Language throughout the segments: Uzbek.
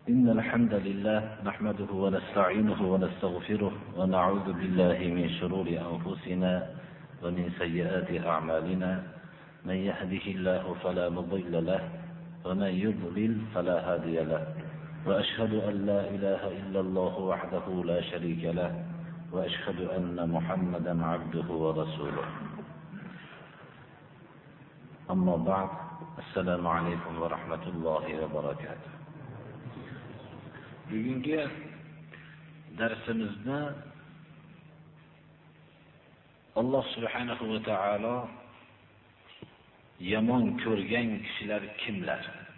إن الحمد لله نحمده ونستعينه ونستغفره ونعوذ بالله من شرور أنفسنا ومن سيئات أعمالنا. من يهده الله فلا مضل له ومن يضلل فلا هادي له. وأشهد أن لا إله إلا الله وحده لا شريك له وأشهد أن محمدا عبده ورسوله. أما بعد، السلام عليكم ورحمة الله وبركاته. Bugungi darsimizni Alloh subhanahu va taolo yomon ko'rgan kishilar kimlar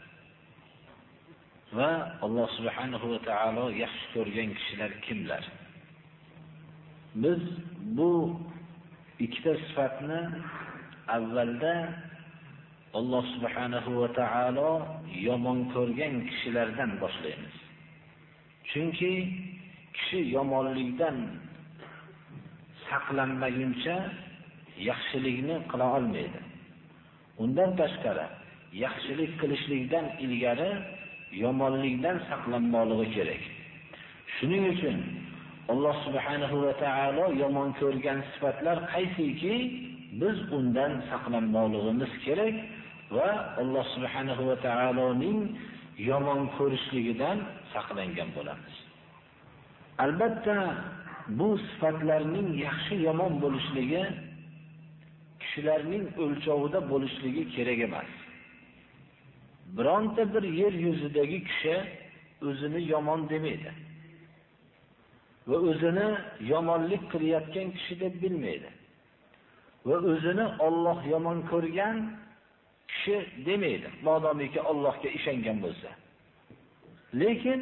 va Alloh subhanahu va taolo yaxshi ko'rgan kishilar kimlar? Biz bu ikkita sifatni avvalda Alloh subhanahu va taolo yomon ko'rgan kishilardan boshlaymiz. Chunki kishi yomonlikdan saqlanmaguncha yaxshilikni qila olmaydi. Undan tashqari yaxshilik qilishlikdan ilgari yomonlikdan saqlanmoqligi kerak. Shuning uchun Alloh subhanahu va taolo yomon ko'rgan sifatlar qaysiki, biz undan saqlanmoqligimiz kerak va Alloh subhanahu va taoloning yomon ko'rishligidan saqlangan bo'lamiz. Albatta bu sifatlarning yaxshi yomon bo'lishligi kishilarning o'lchovida bo'lishligi kerak emas. Bironta bir yer yuzidagi kishi o'zini yomon demaydi va o'zini yomonlik qilayotgan kishi deb bilmaydi va o'zini Alloh yomon ko'rgan kishi demaydi, modomiki Allohga ishongan bo'lsa. Lekin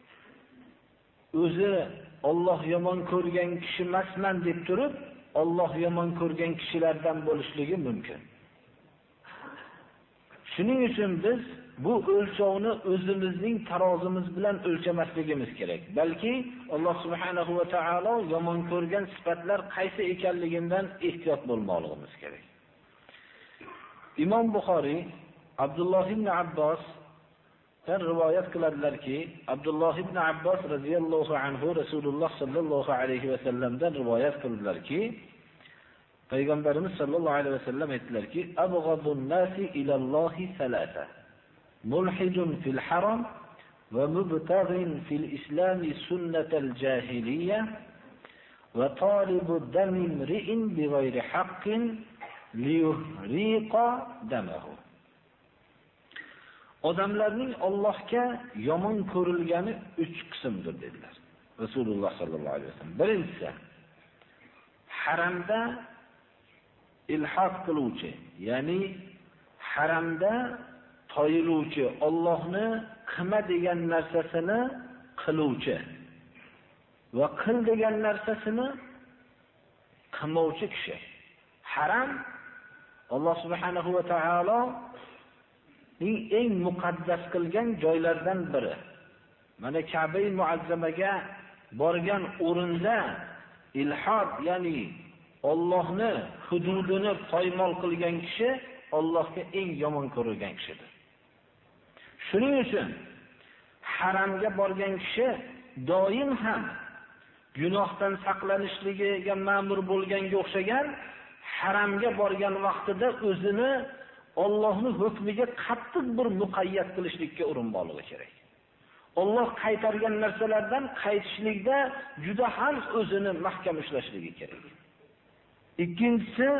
o'zi Alloh yomon ko'rgan kishi emasman deb turib, Alloh yomon ko'rgan kishilardan bo'lishligi mumkin. Shuning uchun biz bu o'lchovni o'zimizning tarozimiz bilan o'lchamasligimiz kerak. Balki Alloh subhanahu va taolo yomon ko'rgan sifatlar qaysi ekanligidan ehtiyot bo'lmoqligimiz kerak. Imom Buxoriy Abdulloh ibn Abbos rivoyat qiladilarki, Abdulloh ibn Abbos radhiyallohu anhu Rasululloh sallallohu alayhi va sallamdan rivoyat qildilarki, Payg'ambarimiz sallallohu alayhi va sallam aytdilarki, "Abghadun nasi ilallohi salasa. Mulhidun fil haram va mubtaghin fil islam sunnatal jahiliyya va talibu dami imri'in bighayri haqqin liyuhriqa damahu." Odamlarning Allohga yomon ko'rilgani 3 qismdir dedilar Rasululloh sallallohu alayhi vasallam. Birinchisi, haramda ilhaq qiluvchi, ya'ni haramda toyiluvchi, Allohni qilma degan narsasini qiluvchi va qil degan narsasini qilmovchi kishi. Haram Alloh subhanahu va taolo eng muqaddas qilgan joylardan biri. Mana Ka'ba-i Muazzamaga borgan o'rinda ilhod, ya'ni Allohni hududini poymol qilgan kishi Allohga eng yomon ko'rilgan kishidir. Shuning uchun haramga borgan kishi doim ham gunohdan saqlanishligiga ma'mur bo'lganga o'xshagan, haramga borgan vaqtida o'zini Allohning hukmiga qattiq bir muqayyat qilishlikka urinmoqligi kerak. Alloh qaytargan narsalardan qaytishlikda juda ham o'zini mahkam ushlashligi kerak. Ikkinchisi,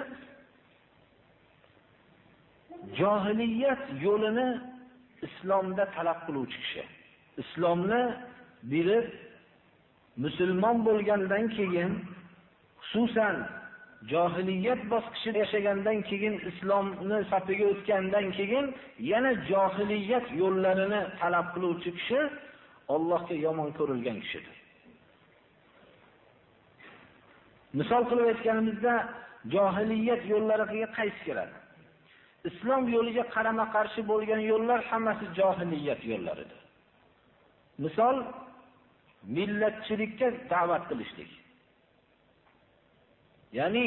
johiliyat yo'lini islomda talab qiluvchi kishi. Islomni bilib musulmon bo'lgandan keyin, xususan johiliyat bosqichida yashagandan keyin, islomni safiga o'tgandan keyin yana johiliyat yo'llarini talab qiluvchi kishi Allohga yomon ko'rilgan kishidir. Misol qilib aytganimizda, johiliyat yo'llariga qaysi kiradi? Islom yo'liga qarama-qarshi bo'lgan yo'llar hammasi johiliyat yo'llaridir. Misol, millatchilikka da'vat qilishlik. Ya'ni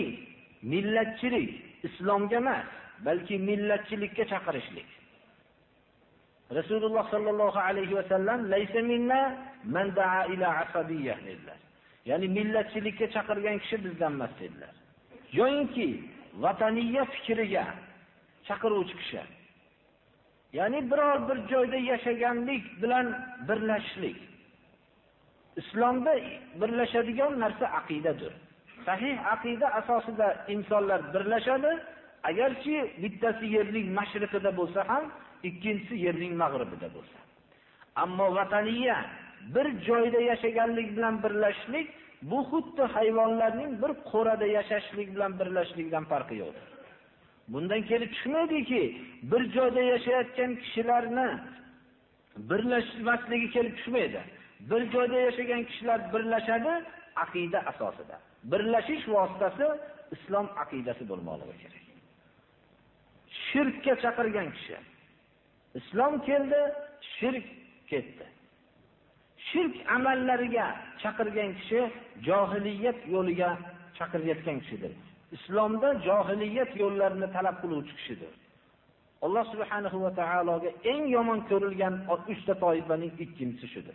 millatchilik islomga emas, balki millatchilikka chaqirishlik. Rasululloh sallallohu alayhi va sallam laysa minna man da'a ila asabiyyah dedilar. Ya'ni millatchilikka chaqirgan kishi bizdan emas dedilar. Yo'inki vataniya fikriga chaqiruvchi kishi. Ya'ni biror bir joyda yashaganlik bilan birlashishlik. Islomda birlashadigan narsa aqidadir. Sahih aqida asosida insonlar birlashadi. Agarchi bittasi yerning mashriqida bo'lsa ham, ikkinchisi yerning mag'ribida bo'lsa. Ammo vataniya bir joyda yashaganlik bilan birlashishlik bu xuddi hayvonlarning bir qo'rada yashashlik bilan birlashishlikdan farqi yo'qdir. Bundan kelib chiqmaydiki, bir joyda yashayotgan kishilarni birlashmasligi kelib chiqmaydi. Bir joyda yashagan kishilar birlashadi aqida asosida. Birlashish vositasi islom aqidasi bo'lmoqligi kerak. Shirkka chaqirgan kishi. Islom keldi, shirk ketdi. Shirk amallariga chaqirgan kishi johiliyat yo'liga chaqirayotgan kishidir. Islomda johiliyat yo'llarini talab qiluvchi kishidir. Alloh subhanahu va taologa eng yomon ko'rilgan 3 ta toifaning ikkinchisi shudir.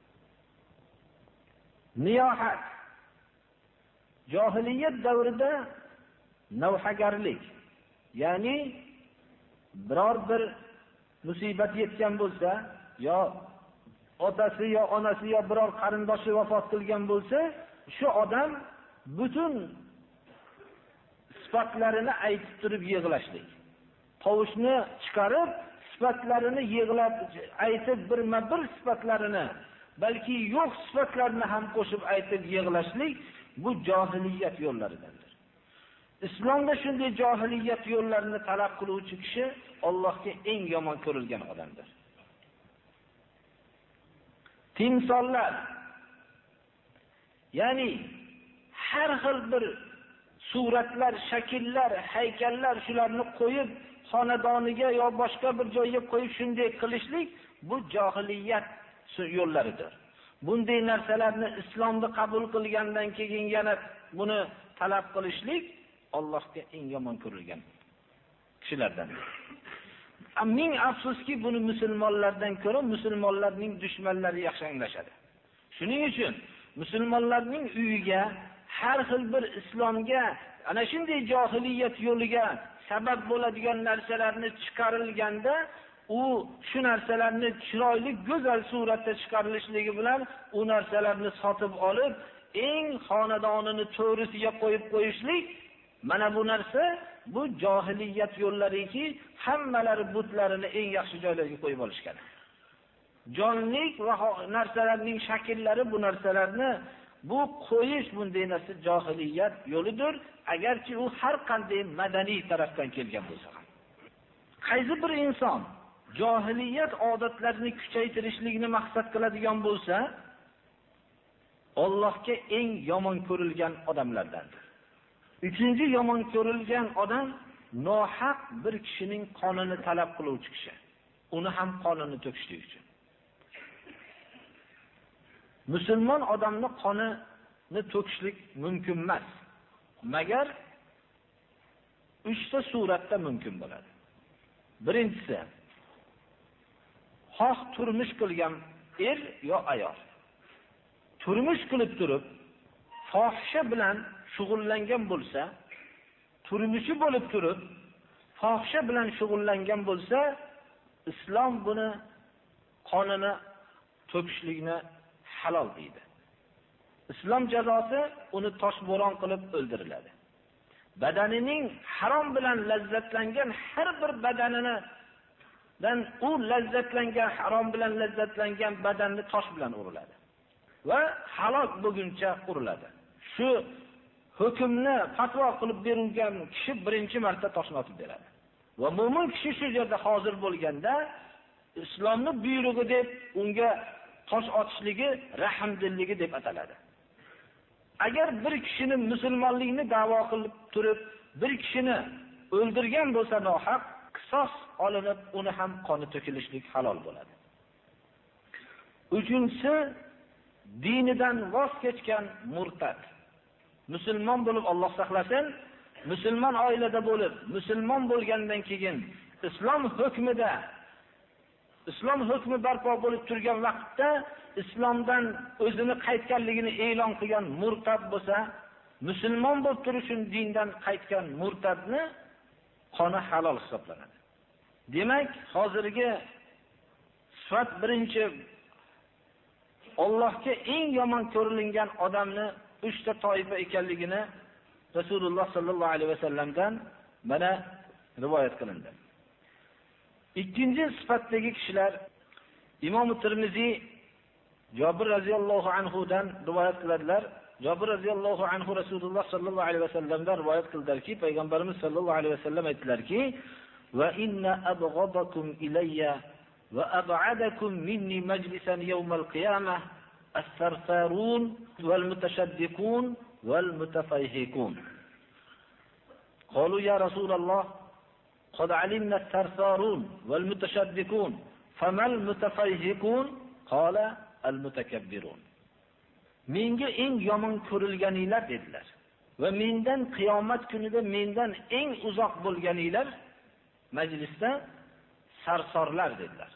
Niyohat. Johiliyat davrida navhagarlik, ya'ni biror bir musibat yetgan bo'lsa, yo otasi yo onasi yo biror qarindoshi vafot qilgan bo'lsa, shu odam butun sifatlarini aytib turib yig'lashlik. Tovushni chiqarib, sifatlarini yig'lab aytib birma-bir sifatlarini, balki yo'q sifatlarini ham qo'shib aytib yig'lashlik bu johiliyat yo'llaridandir. Islomda shunday johiliyat yo'llarini talab qiluvchi kishi Allohga eng yomon ko'rilgan odamdir. Timsollar, ya'ni har xil bir suratlar, shakllar, haykallar shularni qo'yib xonadoniga yo boshqa bir joyga qo'yib shunday qilishlik bu johiliyat yo'llaridir. Bunday narsalarni islomda qabul qilgandan keyin yana buni talab qilishlik Allohga eng yomon ko'rilgan kishilardan. Ming afsuski buni musulmonlardan ko'ra musulmonlarning dushmanlari yaxshi anglashadi. Shuning uchun musulmonlarning uyiga har xil bir islomga ana shunday johiliyat yo'liga sabab bo'ladigan narsalarni chiqarilganda, u shu narsalarni chiroyli, go'zal suratda chiqarilishligi bilan u narsalarni sotib olib, eng xonadonini to'risiga qo'yib qo'yishlik, mana bu narsa bu johiliyat yo'llariki, hammalari butlarini eng yaxshi joylarga qo'yib olishgan. Jonlik va narsalarning shakllari bu narsalarni bu qo'yish bunday narsa johiliyat yo'lidir, agarchi u har qanday madaniy tarafdan kelgan bo'lsa ham. Qaysi bir inson johiliyat odatlarini kuchaytirishlikni maqsad qiladigan bo'lsa, Allohga eng yomon ko'rilgan odamlardandir. Uchinchi yomon ko'rilgan odam nohaq bir kishining qonini talab qiluvchi kishi. Uni ham qonini to'kishlik uchun. Musulmon odamning qonini to'kishlik mumkin emas. Magar 3 ta suratda mumkin bo'ladi. Birinchisi, xoh turmush qilgan er yo ayol. Turmush qilib turib, fohisha bilan shug'ullangan bo'lsa, turmushi bo'lib turib, fohisha bilan shug'ullangan bo'lsa, islom buni qonini to'kishlikni halol deydi. Islom jazosi uni toshbo'ron qilib o'ldiriladi. Badanining harom bilan lazzatlangan har bir badanini u lazzatlangan harom bilan lazzatlangan badanni tosh bilan uriladi va halok bo'lguncha uriladi. Shu hukmni fatvo qilib berilgan kishi birinchi marta toshni otib beradi. Va mo'min kishi shu yerda hozir bo'lganda islomning buyrug'i deb unga tosh otishligi rahmdilligi deb ataladi. Agar bir kishini musulmonlikni da'vo qilib turib, bir kishini o'ldirgan bo'lsa nohaq, qisos olinib, uni ham qoni to'kilishlik halol bo'ladi. Uchinchisi, dinidan voz kechgan murtad. Musulmon bo'lib Alloh saqlasin, musulmon oilada bo'lib, musulmon bo'lgandan keyin islom hukmida islom hukmi barpo bo'lib turgan vaqtda islomdan o'zini qaytganligini e'lon qilgan murtad bo'lsa, musulmon bo'lib turishun dindan qaytgan murtadni qoni halol hisoblanadi. Demak, hozirgi sifat birinchi Allohga eng yomon ko'rilgan odamni 3 ta toifa ekanligini Rasululloh sallallohu alayhi vasallamdan mana rivoyat qilindi. Ikkinchi sifatdagi kishilar Imom Tirmiziy Jabir radhiyallohu anhu dan rivoyat qiladilar. Jabir radhiyallohu anhu Rasululloh sallallohu alayhi vasallamdan rivoyat qildilarki, payg'ambarimiz sallallohu alayhi vasallam aytdilarki: "Va inna abghadakum ilayya va ab'adakum minni majlisan yawmal qiyamah as-sarfarun wal mutashaddiqun wal mutafayhikun." Qalu ya Rasulullah qad alimna as-sarfarun wal mutashaddiqun famal mutafayhikun? Qala al-mutakabbirun. Menga eng yomon ko'rilganinglar dedilar va mendan qiyomat kunida mendan eng uzoq bo'lganinglar majlisda sarsorlar dedilar.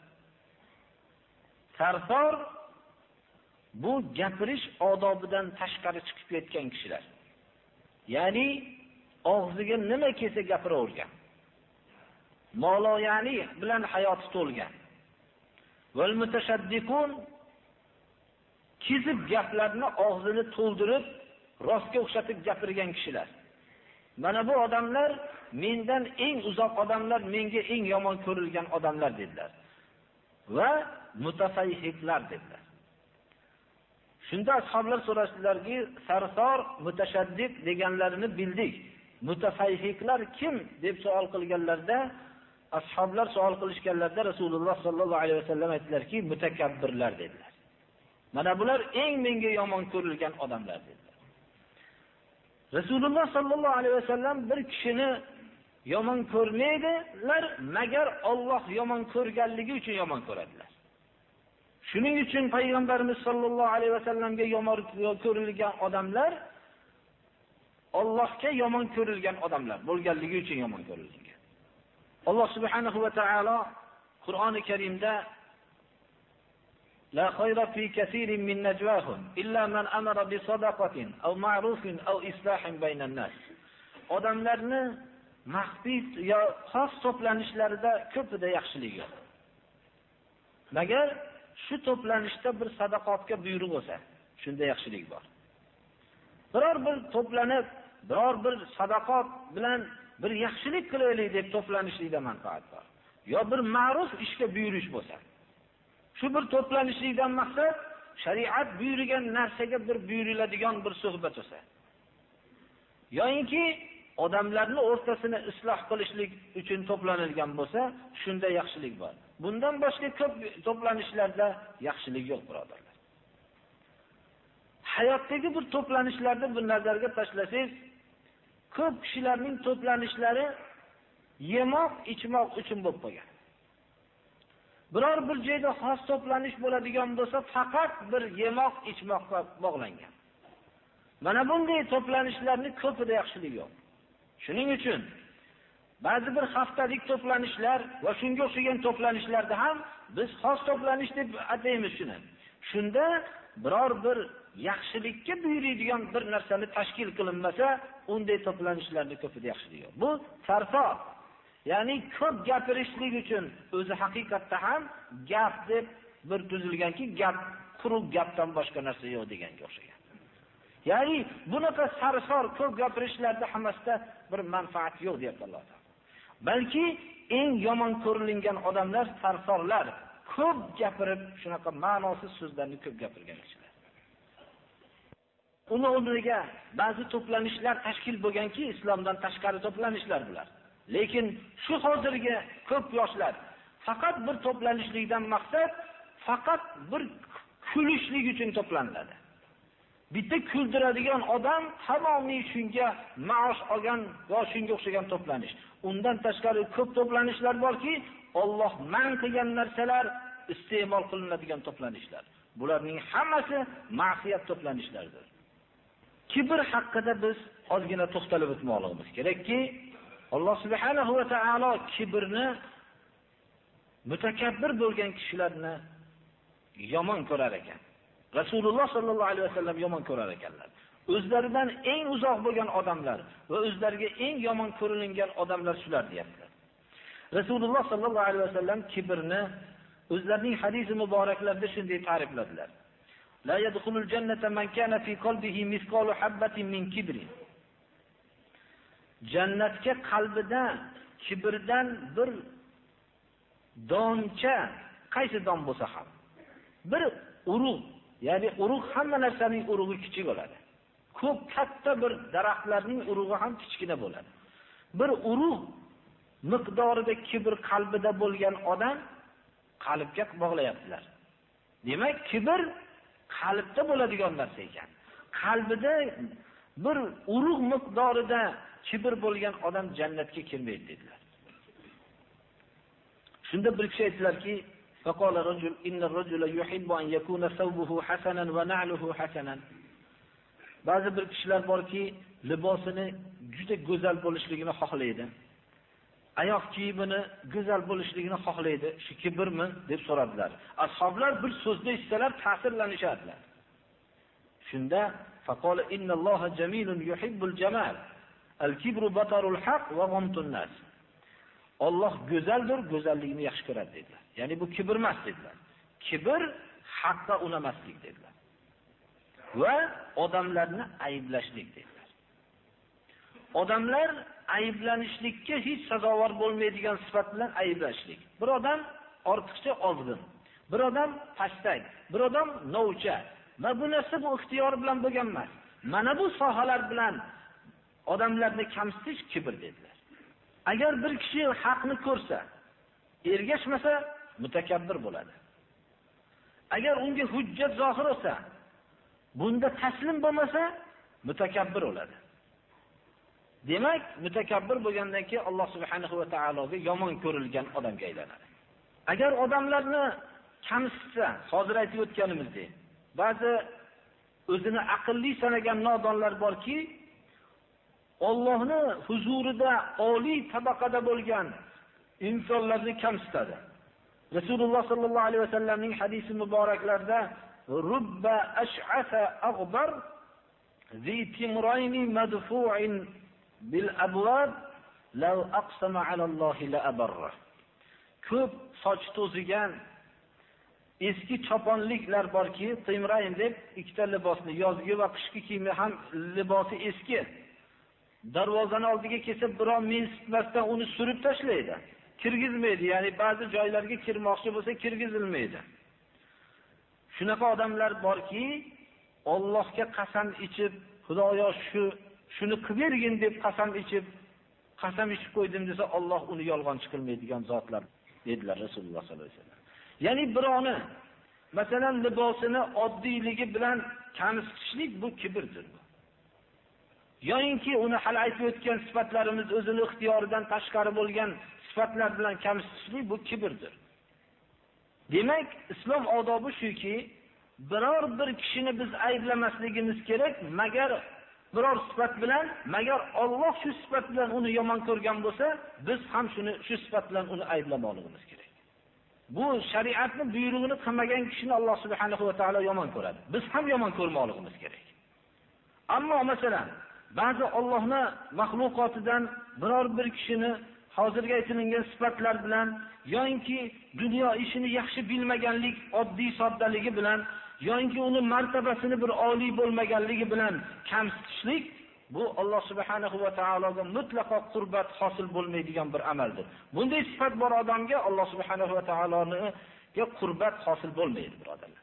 Sarsor bu gapirish odobidan tashqari chiqib ketgan kishilar. Ya'ni og'ziga nima kelsa gapiravergan. Maloyani bilan hayoti to'lgan. Val mutashaddiqun kizib gaplarni og'zini to'ldirib, rostga o'xshatib gapirgan kishilar. Mana bu odamlar mendan eng uzoq odamlar, menga eng yomon ko'rilgan odamlar dedilar. Va mutafayhiklar dedilar. Shunda ashablar so'rashdilarki, sarsor, mutashaddiq deganlarini bildik. Mutafayhiklar kim deb savol qilganlarda, ashablar savol qilishganlarda Rasululloh sallallohu alayhi vasallam aytdilarki, mutakabbirlar dedilar. Mana bular eng menga yomon ko'rilgan odamlar dedilar. Rasululloh sallallohu alayhi vasallam bir kishini yomon ko'rmaydilar, magar Alloh yomon ko'rganligi uchun yomon ko'radilar. Shuning uchun payg'ambarimiz sallallohu alayhi vasallamga yomon ko'rilgan odamlar Allohga yomon ko'rilgan odamlar bo'lganligi uchun yomon ko'rilgan. Alloh subhanahu va taolo Qur'oni Karimda la khayra fi kaseerin min najwahum illa man amara bi sadaqatin aw ma'rufin aw islahin baynan nas. Odamlarni maxfiy yo xos to'planishlarida ko'pida yaxshilik yo'q. Magar shu to'planishda bir sadaqatga buyruq bo'lsa, shunda yaxshilik bor. Biror bir to'planib, biror bir sadaqat bilan bir yaxshilik qilaylik deb to'planishlikda manfaat bor. Yo bir ma'ruf ishga buyurish bo'lsa. Shu bir to'planishlikdan maqsad shariat buyurgan narsaga bir buyuriladigan bir suhbat bo'lsa. Yo'inki odamlarning o'rtasini isloh qilishlik uchun to'planilgan bo'lsa, shunda yaxshilik bor. Bundan boshqa ko'p to'planishlarda yaxshilik yo'q, birodarlar. Hayotdagi bir to'planishlarda bir nazarga tashlasangiz, ko'p kishilarning to'planishlari yemoq, ichmoq uchun bo'lib qolgan. Biror bir joyda xos to'planish bo'ladigan bo'lsa, faqat bir yemoq, ichmoqqa bog'langan. Mana bunday to'planishlarning ko'pida yaxshilik yo'q. Shuning uchun ba'zi bir haftalik to'planishlar va shunga o'xshagan to'planishlarda ham biz xos to'planish deb ataymiz shuni. Shunda biror bir yaxshilikka buyuradigan bir narsani tashkil qilinmasa, unday to'planishlarda ko'pida yaxshilik yo'q. Bu sarfo. Ya'ni ko'p gapirishlik uchun o'zi haqiqatda ham gap deb bir tuzilganki, gap quruq gapdan boshqa narsa yo'q deganga o'xshagan. Ya'ni bunaqa sarsor ko'p gapirishlarda hammasida bir manfaat yo'q deyapti Alloh taolo. Balki eng yomon ko'rilgan odamlar sarsorlar, ko'p gapirib, shunaqa ma'nosiz so'zlarni ko'p gapirgan kishilar. Uni o'rniga ba'zi to'planishlar tashkil bo'lganki, islomdan tashqari to'planishlar bular. Lekin shu hozirgi ko'p yoshlar faqat bir to'planishlikdan maqsad faqat bir kulishlik uchun to'planadi. Bitta kuldiradigan odam tamomiy shunga maosh olgan va shunga o'xshagan to'planish. Undan tashqari ko'p to'planishlar borki, Alloh man qilgan narsalar iste'mol qilinadigan to'planishlar. Bularning hammasi ma'siyat to'planishlaridir. Kibr haqida biz ozgina to'xtalib o'tmoqligimiz kerakki, Alloh subhanahu va taolo kibrni mutakabbir bo'lgan kishilarni yomon ko'rar ekan. Rasululloh sollallohu alayhi vasallam yomon ko'rar ekanlar. O'zlaridan eng uzoq bo'lgan odamlar va o'zlariga eng yomon ko'ringan odamlar shular deyaptilar. Rasululloh sollallohu alayhi vasallam kibrni o'zlarining hadisi muboraklarida shunday ta'rifladilar. La yadkhulul jannata man kana fi qalbihi misqalu habatin min kibrin. Jannatga qalbida kibrdan bir doncha, qaysi don bo'lsa ham, bir urug', ya'ni urug' hamma narsaning urug'i kichik bo'ladi. Ko'p katta bir daraxtlarning urug'i ham kichkina bo'ladi. Bir urug' miqdorida kibr qalbida bo'lgan odam qalbga bog'layaptilar. Demak, kibr qalbda bo'ladigan narsa ekan. Qalbida bir urug' miqdorida kibr bo'lgan odam jannatga kirmaydi dedilar. Shunda bir kishi aytdilarki, faqala rajul inna ar-rajula yuhibbu an yakuna thawbuhu hasanan wa na'luhu hasanan. Ba'zi bir kishilar borki, libosini juda go'zal bo'lishligini xohlaydi. Oyoq kiyimini go'zal bo'lishligini xohlaydi. Shu kibrmi deb so'radilar. Ashoblar bir so'zni eshitsalar ta'sirlanishadilar. Shunda faqala innalloha jamilun yuhibbul jamal. Al-kibru batarul haq va ghamtun nas. Alloh go'zaldir, go'zallikni yaxshi ko'radi dedilar. Ya'ni bu kibr emas dedilar. Kibr haqqa unamaslik dedilar. Va odamlarni ayblashlik dedilar. Odamlar ayblanishlikka hech sazovor bo'lmaydigan sifat bilan ayblashlik. Bir odam ortiqcha ozg'in, bir odam pastak, bir odam novcha. Va bu narsa bu ixtiyor bilan bo'lgan emas. Mana bu sohalar bilan odamlarni kamsitish kibr dedilar. Agar bir kishi haqni ko'rsa, ergashmasa mutakabbir bo'ladi. Agar unga hujjat zohir bo'lsa, bunda taslim bo'lmasa mutakabbir bo'ladi. Demak, mutakabbir bo'lgandan keyin Alloh subhanahu va taologa yomon ko'rilgan odamga aylanadi. Agar odamlarni kamsitsa, hozir aytib o'tganimizdek, ba'zi o'zini aqlli sanagan nodonlar borki, Allohni huzurida oliy tabaqada bo'lgan insonlarni kamsitadi. Rasululloh sollallohu alayhi vasallamning hadisi muboraklarida rubba ash'asa aghbar zi timrayni madfu'in bil abwab law aqsama ala Allohi la abarra. Ko'p soch to'zigan eski choponliklar borki, timrayn deb ikkita libosni, yozgi va qishki kiyimi ham libosi eski. Darvozani oldiga kelsa, biror mensitmasdan uni surib tashlaydi. Kirgizmaydi, ya'ni ba'zi joylarga kirmoqchi bo'lsa kirgizilmaydi. Shunaqa odamlar borki, Allohga qasam ichib, Xudoyo shuni qilib bergin deb qasam ichib qo'ydim desa, Alloh uni yolg'onchi qilmaydigan zotlar dedilar Rasululloh sollallohu alayhi vasallam. Ya'ni birovni masalan libosini oddiyligi bilan kamsitishlik bu kibrdir. Yo'inki uni hali aytib o'tgan sifatlarimiz o'zini ixtiyoridan tashqari bo'lgan sifatlar bilan kamsitishlik bu kibrdir. Demak, islom odobi shuki, biror bir kishini biz ayblamasligimiz kerak, magar biror sifat bilan, magar Alloh shu sifat bilan uni yomon ko'rgan bo'lsa, biz ham shu sifat bilan uni ayblamoqligimiz kerak. Bu shariatning buyrug'ini qilmagan kishini Alloh subhanahu va taolo yomon ko'radi. Biz ham yomon ko'rmoqligimiz kerak. Ammo masalan, ba'zi Allohning mahluqotidan biror bir kishini hozirgi aytilgan sifatlar bilan yoki dunyo ishini yaxshi bilmaganlik, oddiy soddaligi bilan yoki uni martabasini bir oliy bo'lmaganligi bilan kamsitishlik, bu Alloh subhanahu va taologa mutlaqo qurbat hosil bo'lmaydigan bir amaldir. Bunday sifat bor odamga Alloh subhanahu va taologa qurbat hosil bo'lmaydi, birodarlar.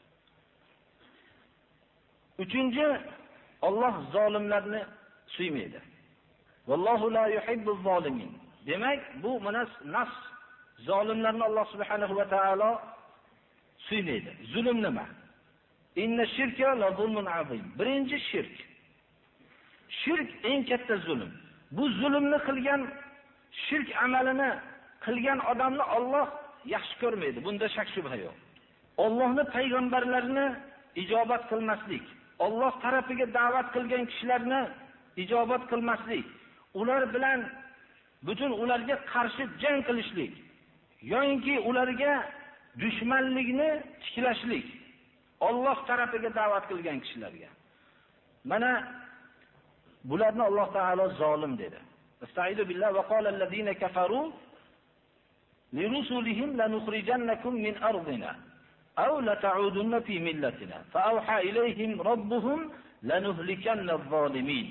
Uchinchi, Alloh zolimlarni suymaydi. Vallohu la yuhibbuz zolimin. Demak, bu mana nafs zolimlarni Alloh subhanahu va taolo suymaydi. Zulm nima? Inna shirka la zulmun azim. Birinchi shirk. Shirk eng katta zulm. Bu zulmni qilgan, shirk amalini qilgan odamni Alloh yaxshi ko'rmaydi. Bunda shak shubha yo'q. Allohning payg'ambarlarini ijobat qilmaslik, Alloh tarafiga da'vat qilgan kishilarni ijobat qilmaslik, ular bilan butun ularga qarshi jang qilishlik, yoki ularga dushmanlikni tiklashlik, Alloh tarafiga da'vat qilgan kishilarga. Mana bularni Alloh taolo zolim dedi. Estaizu billahi va qala allazina kafaru li rusulihim lanukhrijannakum min ardina aw la ta'udunna fi millatina fa awha ilayhim rabbuhum lanuhlikanna az-zalimin.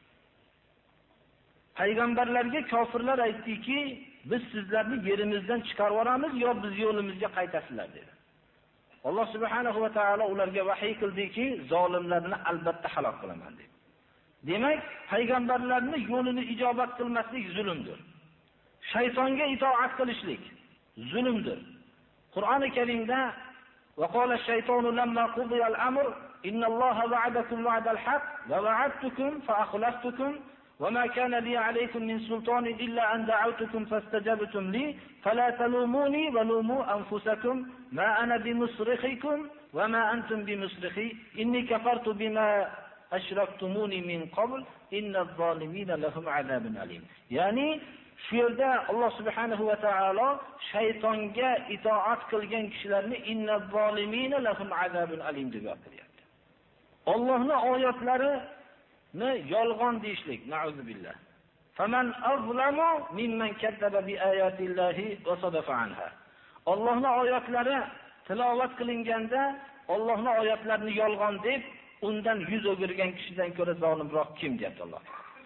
Payg'ambarlarga kofirlar aytdiki, biz sizlarni yerimizdan chiqarib yuboramiz yo biz yo'limizga qaytasizlar dedi. Alloh subhanahu va taolo ularga vahiy qildiki, zolimlarni albatta halok qilaman dedi. Demak, payg'ambarlarning yo'lini ijobat qilmaslik zulmdir. Shaytonga itoat qilishlik zulmdir. Qur'oni Karimda va qala ash-shaytonu lamma qudiya al-amr innalloha va'adakum va'dal haqq va va'adtukum fa akhlaftukum وما كان لي عليكم من سلطان إلا أن دعوتكم فاستجبتم لي فلا تلوموني ولوموا أنفسكم ما أنا بمصرخكم وما أنتم بمصرخي إني كفرت بما أشركتموني من قبل إن الظالمين لهم عذاب أليم. يعني shu yerda Alloh subhanahu va taolo shaytonga itoat qilgan kishilarni innaz zolimina lahum azabun alim deb gapiryapti. Allohning oyatlari yolg'on deyishlik, na'uzubillah. Faman azlamu mimman kazzaba bi ayatillahi va sadafa anha. Allohning oyatlari tilovat qilinganda Allohning oyatlarini yolg'on deb undan yuz o'girgan kishidan ko'ra zolimroq kim deyapti Alloh.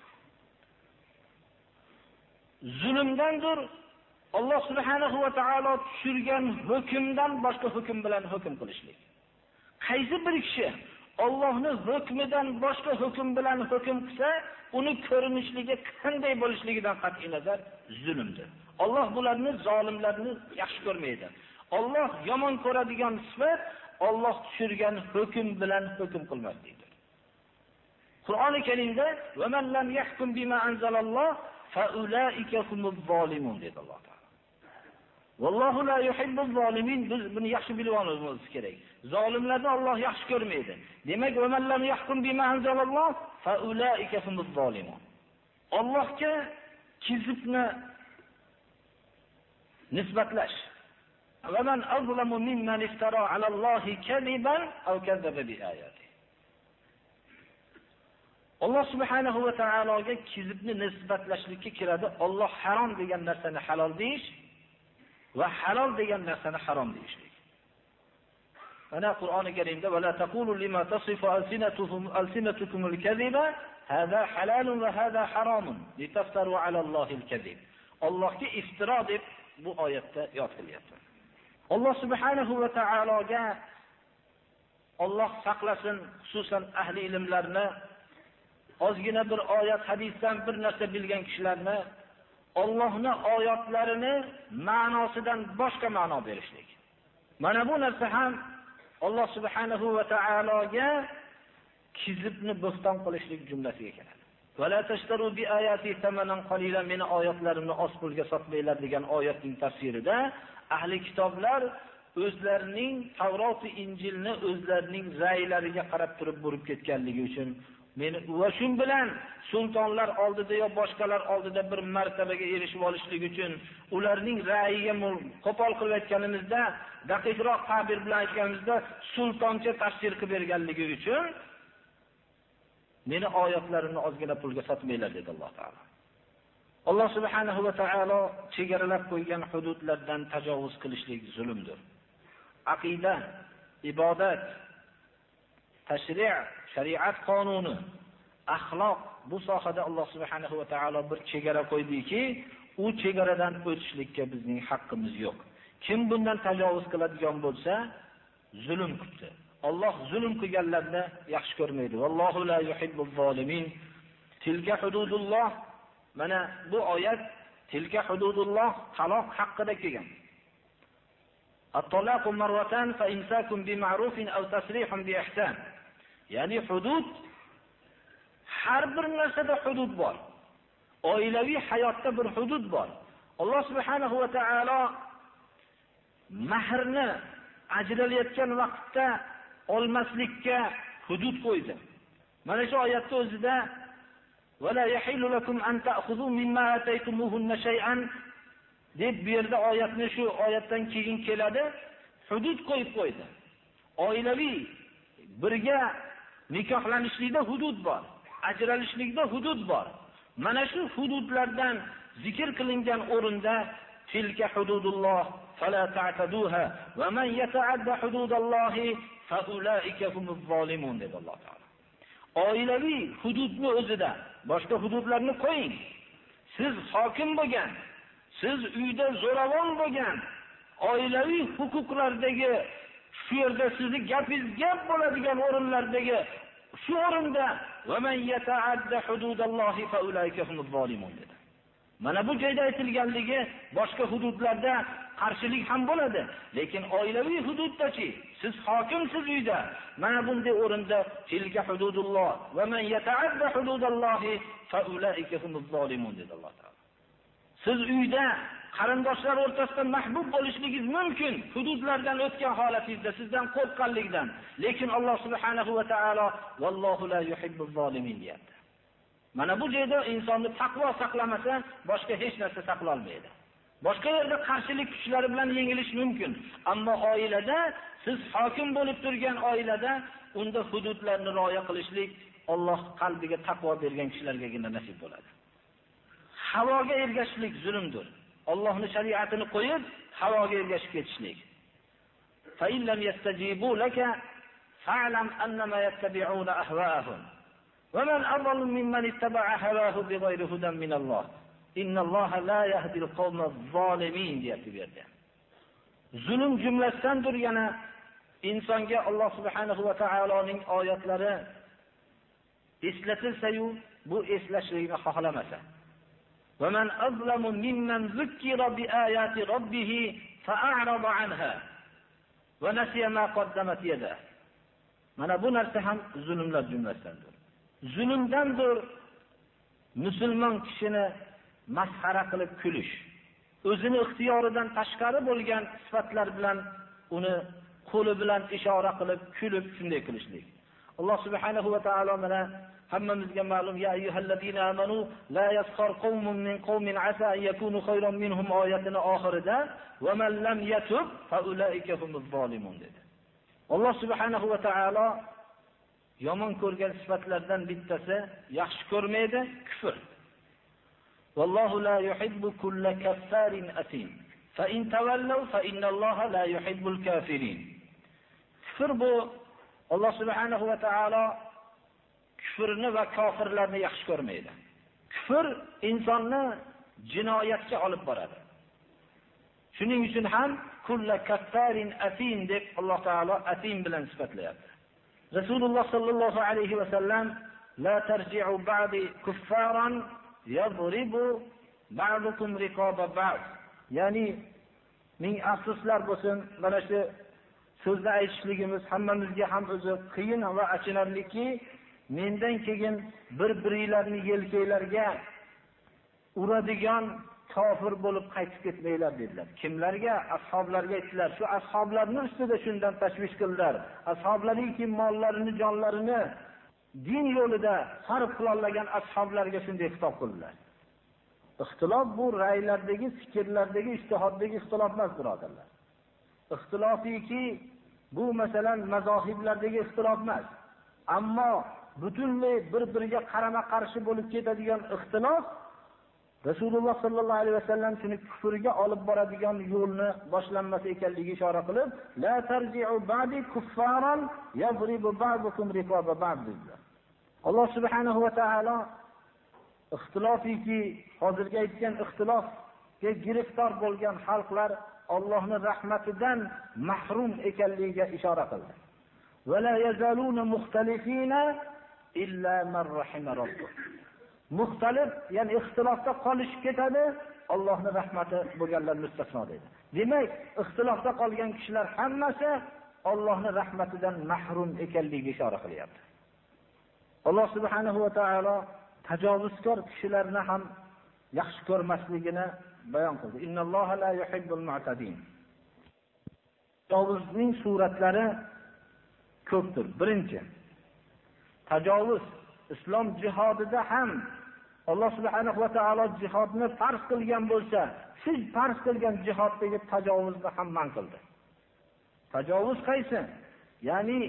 Zulmdandir Alloh subhanahu va taolo tushirgan hukmdan boshqa hukm bilan hukm qilishlik. Qaysi bir kishi Allohning hukmidan boshqa hukm bilan hukm qilsa, uni ko'rinishligi qanday bo'lishligidan qat'iy nazar zulmdir. Alloh bularni zolimlarni yaxshi ko'rmaydi. Alloh yomon ko'radigan sifat Alloh tushirgan hukm bilan hukm qilmaslikdir. Qur'oni Karimda "Va man lam yahkum bima anzalalloh fa ulaika humuz zolimun" dedi Alloh taolo. Vallohu la yuhibbuz zolimin. Biz buni yaxshi bilib olishimiz kerak. Zolimlarni Alloh yaxshi ko'rmaydi. Demak, "Va man lam yahkum bima anzalalloh fa ulaika humuz zolimun." Allohga kizibni nisbatlash. "Va man azlamu mimman iftara alallohi kadiban aw kazzaba bi ayati." Alloh subhanahu va taologa kizibni nisbatlashlikka kiradi. Alloh harom degan narsani halol deyish va halol degan narsani harom deyishlik. Mana Qur'oni Karimda "Va la taqulu lima tasifu alsinatukum al-kadhiba hadha halalun va hadha haramun litaftaru ala Allohi al-kadhib." Allohga iftiro deb bu oyatda yod qilyapti. Alloh subhanahu va taologa Alloh saqlasin, xususan ahli ilmlarni, ozgina bir oyat hadisdan bir narsa bilgan kishilarni Allohning oyatlarini ma'nosidan boshqa ma'no berishlik. Mana bu narsa ham Alloh subhanahu va taologa kizibni bo'ston qilishlik jumlasiga kiradi. "Va la tashtaru bi ayati thamanan qalilan" meni oyatlarimni oz pulga sotmanglar degan oyatning tafsirida ahli kitoblar o'zlarining Tavrot va Injilni o'zlarining ra'ylariga qarab turib burib ketganligi uchun va shun bilan sultonlar oldida yo boshqalar oldida bir martabaga erishib olishlik uchun ularning ra'yiga qo'pol qilib aytganimizda, daqiqroq ta'bir bilan aytganimizda sultoncha tafsir qilib berganligi uchun meni oyatlarimni ozgina pulga sotmanglar dedi Alloh taolo. Alloh subhanahu va taolo chegaralab qo'ygan hududlardan tajovuz qilishlik zulmdir. Aqida, ibodat, tashri', shariat qonuni, axloq bu sohada Alloh subhanahu va taolo bir chegara qo'ydiki, u chegaradan o'tishlikka bizning haqqimiz yo'q. Kim bundan tajovuz qiladigan bo'lsa, zulm qildi. Alloh zulm qilganlarni yaxshi ko'rmaydi. Vallohu la yuhibbuz zolimin. Tilka hududulloh. Mana bu oyat tilka hududulloh taloq haqida kelgan. At-talaqu marratan fa imsakun bi ma'rufin aw tasrihun bi ihsan. Ya'ni hudud, har bir narsada hudud bor. Oilaviy hayotda bir hudud bor. Alloh subhanahu va taolo mahrni ajralayotgan vaqtda olmaslikka hudud qo'ydi. Mana shu oyatda o'zida "Va la yahillu lakum an ta'khudhu mimma ataytumuhunna shay'an" deb bu yerda oyatni shu oyatdan keyin keladi, hudud qo'yib qo'ydi. Oilaviy birga nikohlanishlikda hudud bor, ajralishlikda hudud bor. Mana shu hududlardan zikr qilingan o'rinda tilka hududulloh fala ta'taduha va man yata'adda hududallohi fa ulaika humuz zolimun dedi Alloh taolo. Oilaviy hududni o'zida boshqa hududlarni qo'ying. Siz hokim bo'lgan, siz uyda zo'ravon bo'lgan, oilaviy huquqlardagi shu yerda sizni gapingiz gap bo'ladigan o'rinlardagi shu o'rinda va man yata'adda hududallohi fa ulaika humuz zolimun dedi. Mana bu joyda aytilganligi boshqa hududlarda qarshilik ham bo'ladi, lekin oilaviy hududdachi siz hokimsiz uyda. Mana bunday o'rinda tilka hududulloh va man yata'adda hududallohi fa ulaika humuz zolimun dedi Alloh taolo. Siz uyda qarindoshlar o'rtasida mahbub bo'lishligingiz mumkin, hududlardan o'tgan holatingizda sizdan qo'rqqanlikdan, lekin Alloh subhanahu va taolo vallohu la yuhibbuz zolimin deyapti. Mana bu joyda insonni taqvo saqlamasa, boshqa hech narsa saqlay olmaydi. Boshqa yerda qarshilik kuchlari bilan yengilish mumkin, ammo oilada, siz hokim bo'lib turgan oilada, unda hududlarni rioya qilishlik Alloh qalbiga taqvo bergan kishilargagina nasib bo'ladi. Havoga ergashishlik zulmdir. Allohning shariatini qo'yib, havoga ergashib ketishlik. Fa in lam yastajibu laka fa'lam annama yattabi'una ahwa'ahum. Wa man adallu mimman ittaba'a hawahu bighayri hudan min Allah. Inna Allaha la yahdi al-qawma az-zalimin deyapti bu yerda. Zulm jumlasidandir, yana insonga Alloh subhanahu va taoloning oyatlari eslatilsa-yu, bu eslashlikni xohlamasa. Wa man azlamu mimman zukkira bi ayati rabbih fa'arada anha wa nasiya ma qaddamat yadahu. Mana bu narsa ham zulmlar jumlasidandir. Zulmdandir musulmon kishini masxara qilib kulish, o'zini ixtiyoridan tashqari bo'lgan sifatlar bilan uni qo'li bilan ishora qilib kulib shunday qilishlik. Alloh subhanahu va taolo mana hammamizga ma'lum, ya ayyuhallazina amanu la yaskhar qawmun min qawmin asa an yakunu khayran minhum oyatining oxirida va man lam yatub fa ulaika humuz zolimun dedi. Alloh subhanahu va taolo yomon ko'rgan sifatlardan bittasi yaxshi ko'rmaydi, kufr. Vallohu la yuhibbu kulla kaffarin atim. Fa in tawallaw fa innalloha la yuhibbul kafirin. Kufr bu Alloh subhanahu va taolo kufrni va kofirlarni yaxshi ko'rmaydi. Kufr insonni jinoyatga olib boradi. Shuning uchun ham kulla kaffarin atim deb Alloh taolo atim bilan sifatlayapti. Rasululloh sallallohu alayhi va sallam la tarji'u ba'di kuffaran yadribu ba'dukum riqaba ba'd. Ya'ni ming afsuslar bo'lsin, mana shu so'zni aytishligimiz hammamizga ham o'zi qiyin va achinarliki, mendan keyin bir-biringlarni yelkanglarga uradigan kofir bo'lib qaytib ketmanglar dedilar. Kimlarga? Ashoblarga aytdilar. Shu ashoblarning ustida shundan tashvish qildilar. Ashoblarningki mollarini, jonlarini din yo'lida sarf qila olgan ashoblarga shunday xitob qildilar. Ixtilof bu ra'ylardagi, fikrlardagi, ijtihoddagi ixtilof emas, birodarlar. Ixtilofiki bu masalan mazohiblardagi ixtilof emas. Ammo butunlay bir-biriga qarama-qarshi bo'lib ketadigan ixtilof Rasululloh sallallohu alayhi vasallam shuni kufrga olib boradigan yo'lni boshlanmasi ekanligiga ishora qilib, la tarji'u ba'di kuffaran yadribu ba'dukum riqaba ba'd. Alloh subhanahu va taolo ixtilofiki hozirgi aytgan ixtilofga giriftor bo'lgan xalqlar Allohning rahmatidan mahrum ekanligiga ishora qildi. Va la yazaluna mukhtalifina illa man rahima robbuk. Muxtalif, ya'ni ixtilofda qolishib ketadi, Allohning rahmati bo'lganlar mustasno dedi. Demak, ixtilofda qolgan kishilar hammasi Allohning rahmatidan mahrum ekanligiga ishora qilyapti. Alloh subhanahu va taolo tajovuzkor kishilarni ham yaxshi ko'rmasligini bayon qildi. Innalloha la yuhibbul mu'tadin. Tajovuzning suratlari ko'pdir. Birinchi, tajovuz islom jihodida ham Alloh subhanahu va taolo jihodni farz qilgan bo'lsa, siz farz qilgan jihoddagi tajovuzni ham man qildi. Tajovuz qaysi? Ya'ni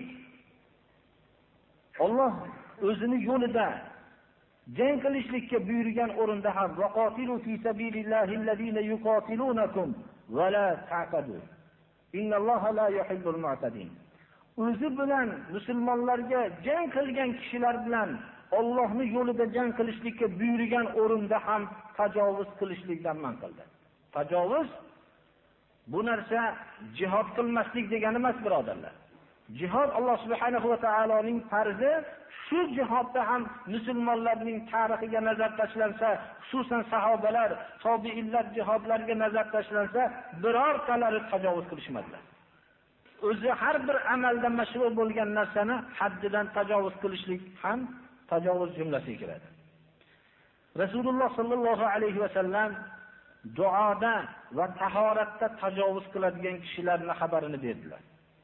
Alloh o'zini yo'lida jang qilishlikka buyurgan o'rinda ham vaqotilu fi sabilillahi allazina yuqatilunakum va la ta'tadu. Innalloha la yuhibbul mu'tadin. O'zi bilan musulmonlarga jang qilgan kishilar bilan Allohning yo'lida jang qilishlikka buyurgan o'rinda ham tajovuz qilishlikdan man qildi. Tajovuz bu narsa jihod qilmaslik degani emas, birodarlar. Jihod Alloh subhanahu va taoloning farzi. Shu jihodda ham musulmonlarning tarixiga nazar tashlansa, xususan sahobalar, tobiinlar jihodlarga nazar tashlansa, birortalari tajovuz qilishmadilar. O'zi har bir amalda mashru bo'lgan narsani haddidan tajovuz qilishlik ham tajovuz jumlasiga kiradi. Rasululloh sallallohu alayhi va sallam duoda va tahoratda tajovuz qiladigan kishilarning xabarini berdilar.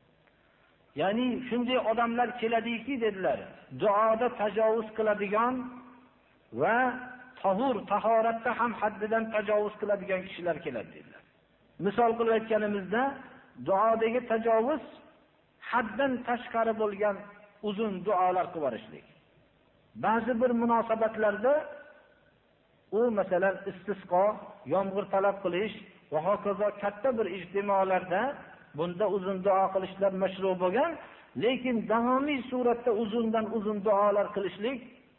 Ya'ni shunday odamlar keladiki dedilar, duoda tajovuz qiladigan va tahoratda ham haddidan tajovuz qiladigan kishilar keladi dedilar. Misol qilib aytganimizda, duodagi tajovuz haddan tashqari bo'lgan uzun duolar qilib borishlik. Ba'zi bir munosabatlarda u masalan istisqo, yomg'ir talab qilish va hokazo katta bir ijtimolarda bunda uzun duo qilishlar mashru bo'lgan, lekin davomiy suratda uzundan uzun duolar qilishlik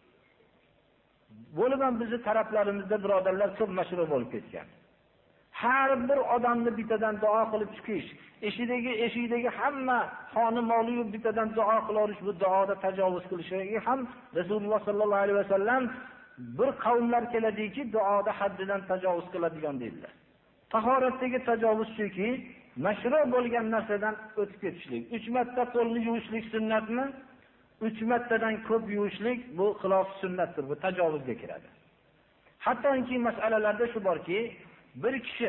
bo'lgan bizning taraflarimizda birodarlar ko'p mashru bo'lib ketgan. Har bir odamni bitadan duo qilib chiqish, eshikdagi hamma xonimoli bitadan duo qilarish, bu duoda tajovuz qilishiga ham Rasululloh sallallohu alayhi vasallam bir qavmlar keladiki, duoda haddidan tajovuz qiladigan dedilar. Tahoratdagi tajovuz shuki, mashru bo'lgan narsadan o'tib ketishlik. 3 marta qo'lni yuvishlik sunnatmi? 3 martadan ko'p yuvishlik bu xilof sunnatdir. Bu tajovuzga kiradi. Hattoki masalalarda shu borki, bir kishi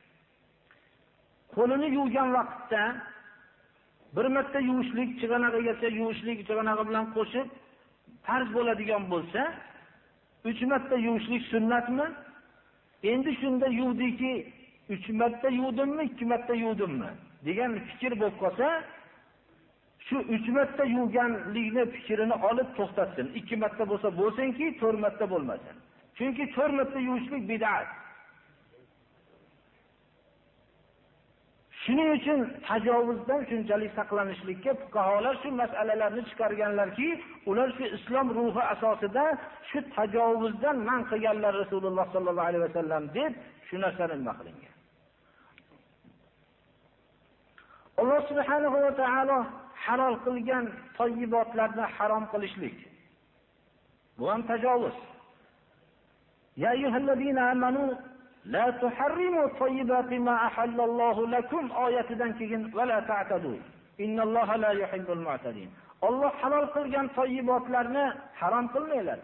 qo'lini yuvgan vaqtda bir marta yuvishlik, chig'anog'igacha yuvishlik, chig'anog'i bilan qo'shib farz bo'ladigan bo'lsa, 3 marta yuvishlik sunnatmi? Endi shunda yuvdiki, 3 marta yuvdimmi, 2 marta yuvdimmi degan fikr bo'lib qolsa, shu 3 marta yuvganlikni fikrini olib to'xtatsin. 2 marta bo'lsa bo'lsinki, 4 marta bo'lmasin. Chunki 4 marta yuvishlik bid'at. Shuning uchun tajovuzdan shunchalik saqlanishlikka fuqarolar shu masalalarni chiqarganlarki, ular shu islom ruhi asosida shu tajovuzdan man qilganlar Rasululloh sallallohu alayhi vasallam deb shu narsani nima qilingan. Alloh subhanahu va taolo halol qilgan toyyibotlarni harom qilishlik. Bu ham tajovuz. Ya ayyuhallazina amanu la tuharrimu tayyibati ma ahallallohu lakum oyatidan keyin va la ta'tadu. Innalloha la yuhibbul mu'tadin. Alloh halol qilgan toyyibotlarni harom qilmaylar.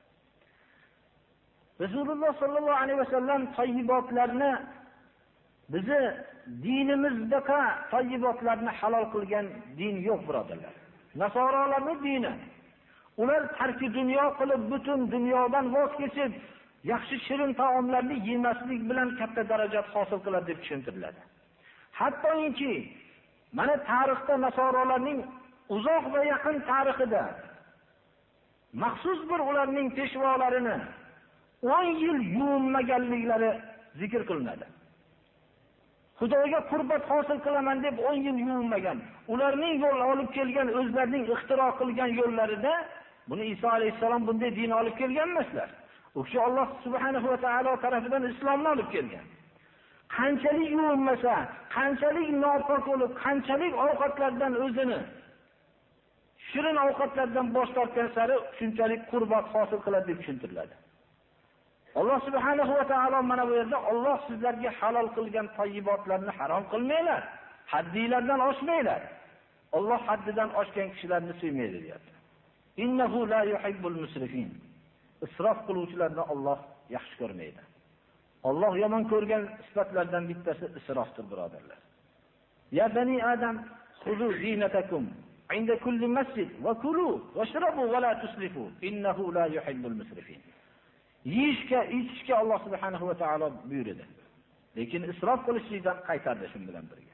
Rasululloh sallallohu alayhi vasallam toyyibotlarni bizi dinimizda toyyibotlarni halol qilgan din yo'q, birodarlar. Nasoralarning dini. Ular tarki dunyo qilib butun dunyodan voz kechib, yaxshi shirin taomlarni yemaslik bilan katta darajat hosil qiladi deb tushuntiriladi. Hattoki mana tarixda nasoralarning uzoq va yaqin tarixida maxsus bir ularning peshvolarini 10 yil yuvinmaganliklari zikr qilinadi. Xudoga qurbat hosil qilaman deb 10 yil yuvinmagan. Ularning yo'l olib kelgan, o'zlarining ixtiro qilgan yo'llarida buni Iso alayhisalom bunday din olib kelgan emaslar. U kishi Alloh subhanahu va taolo tarafidan islomni olib kelgan. Qanchalik yuvinmasa, qanchalik nopok bo'lib, qanchalik ovqatlardan o'zini shirin ovqatlardan bosh tortgan sari shunchalik qurbat hosil qiladi deb tushuntiriladi. Alloh subhanahu va taolo mana bu yerda Alloh sizlarga halol qilgan toyyibotlarni harom qilmanglar, haddinglardan oshmanglar. Alloh haddidan oshgan kishilarni sevmaydi deyapti. Innahu la yuhibbul musrifin. Isrof qiluvchilarni Alloh yaxshi ko'rmaydi. Alloh yomon ko'rgan sifatlardan bittasi isrofdir, birodarlar. Ya bani Adam, xuzu zinatakum inda kulli masjid va kulu washrabu va la tusrifu. Innahu la yuhibbul musrifin. yeyishga, ichishga Alloh subhanahu va taolo buyurdi. Lekin isrof qilishlikdan qaytardi shu bilan birga.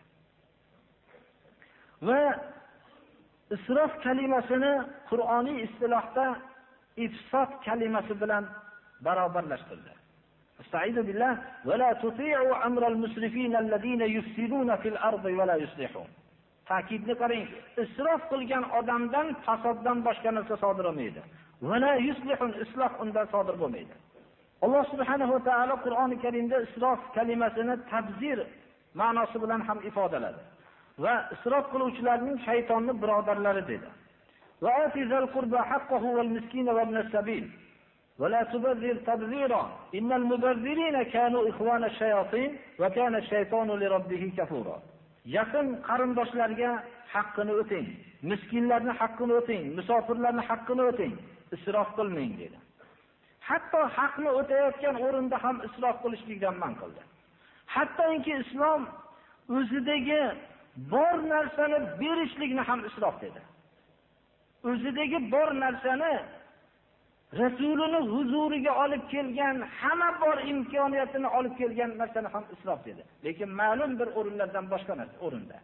Va isrof kalimasini Qur'oniy istilohda ifsod kalimasi bilan barobarlashtirdi. Estaizu billah va la tuti'u amral musrifin alladhina yufsiduna fil ardi va la yuslihun. Ta'kidni qarang, isrof qilgan odamdan fasoddan boshqa narsa sodir bo'lmaydi. Va la yuslihun, isloh undan sodir bo'lmaydi. Alloh subhanahu va taolo Qur'oni Karimda isrof kalimasini tabzir ma'nosi bilan ham ifodaladi. Va isrof qiluvchilarning shaytonning birodarlari dedi. Va atizal qurba haqqahu val miskina va ibn as-sabil. Va la tubazzir tabzira. Innal mubazzirina kanu ikhwana ash-shayatin va kana ash-shaytanu li rabbih kafura. Yaqin qarindoshlarga haqqini o'ting, miskinlarning haqqini o'ting, musofirlarning haqqini o'ting, isrof qilmang dedi. Hatto haqni o'tayotgan o'rinda ham isrof qilishlikdan man qildi. Hattoki islom o'zidagi bor narsani berishlikni ham isrof dedi. O'zidagi bor narsani Rasulini huzuriga olib kelgan, hamma bor imkoniyatini olib kelgan narsani ham isrof dedi. Lekin ma'lum bir o'rinlardan boshqa narsa o'rinda.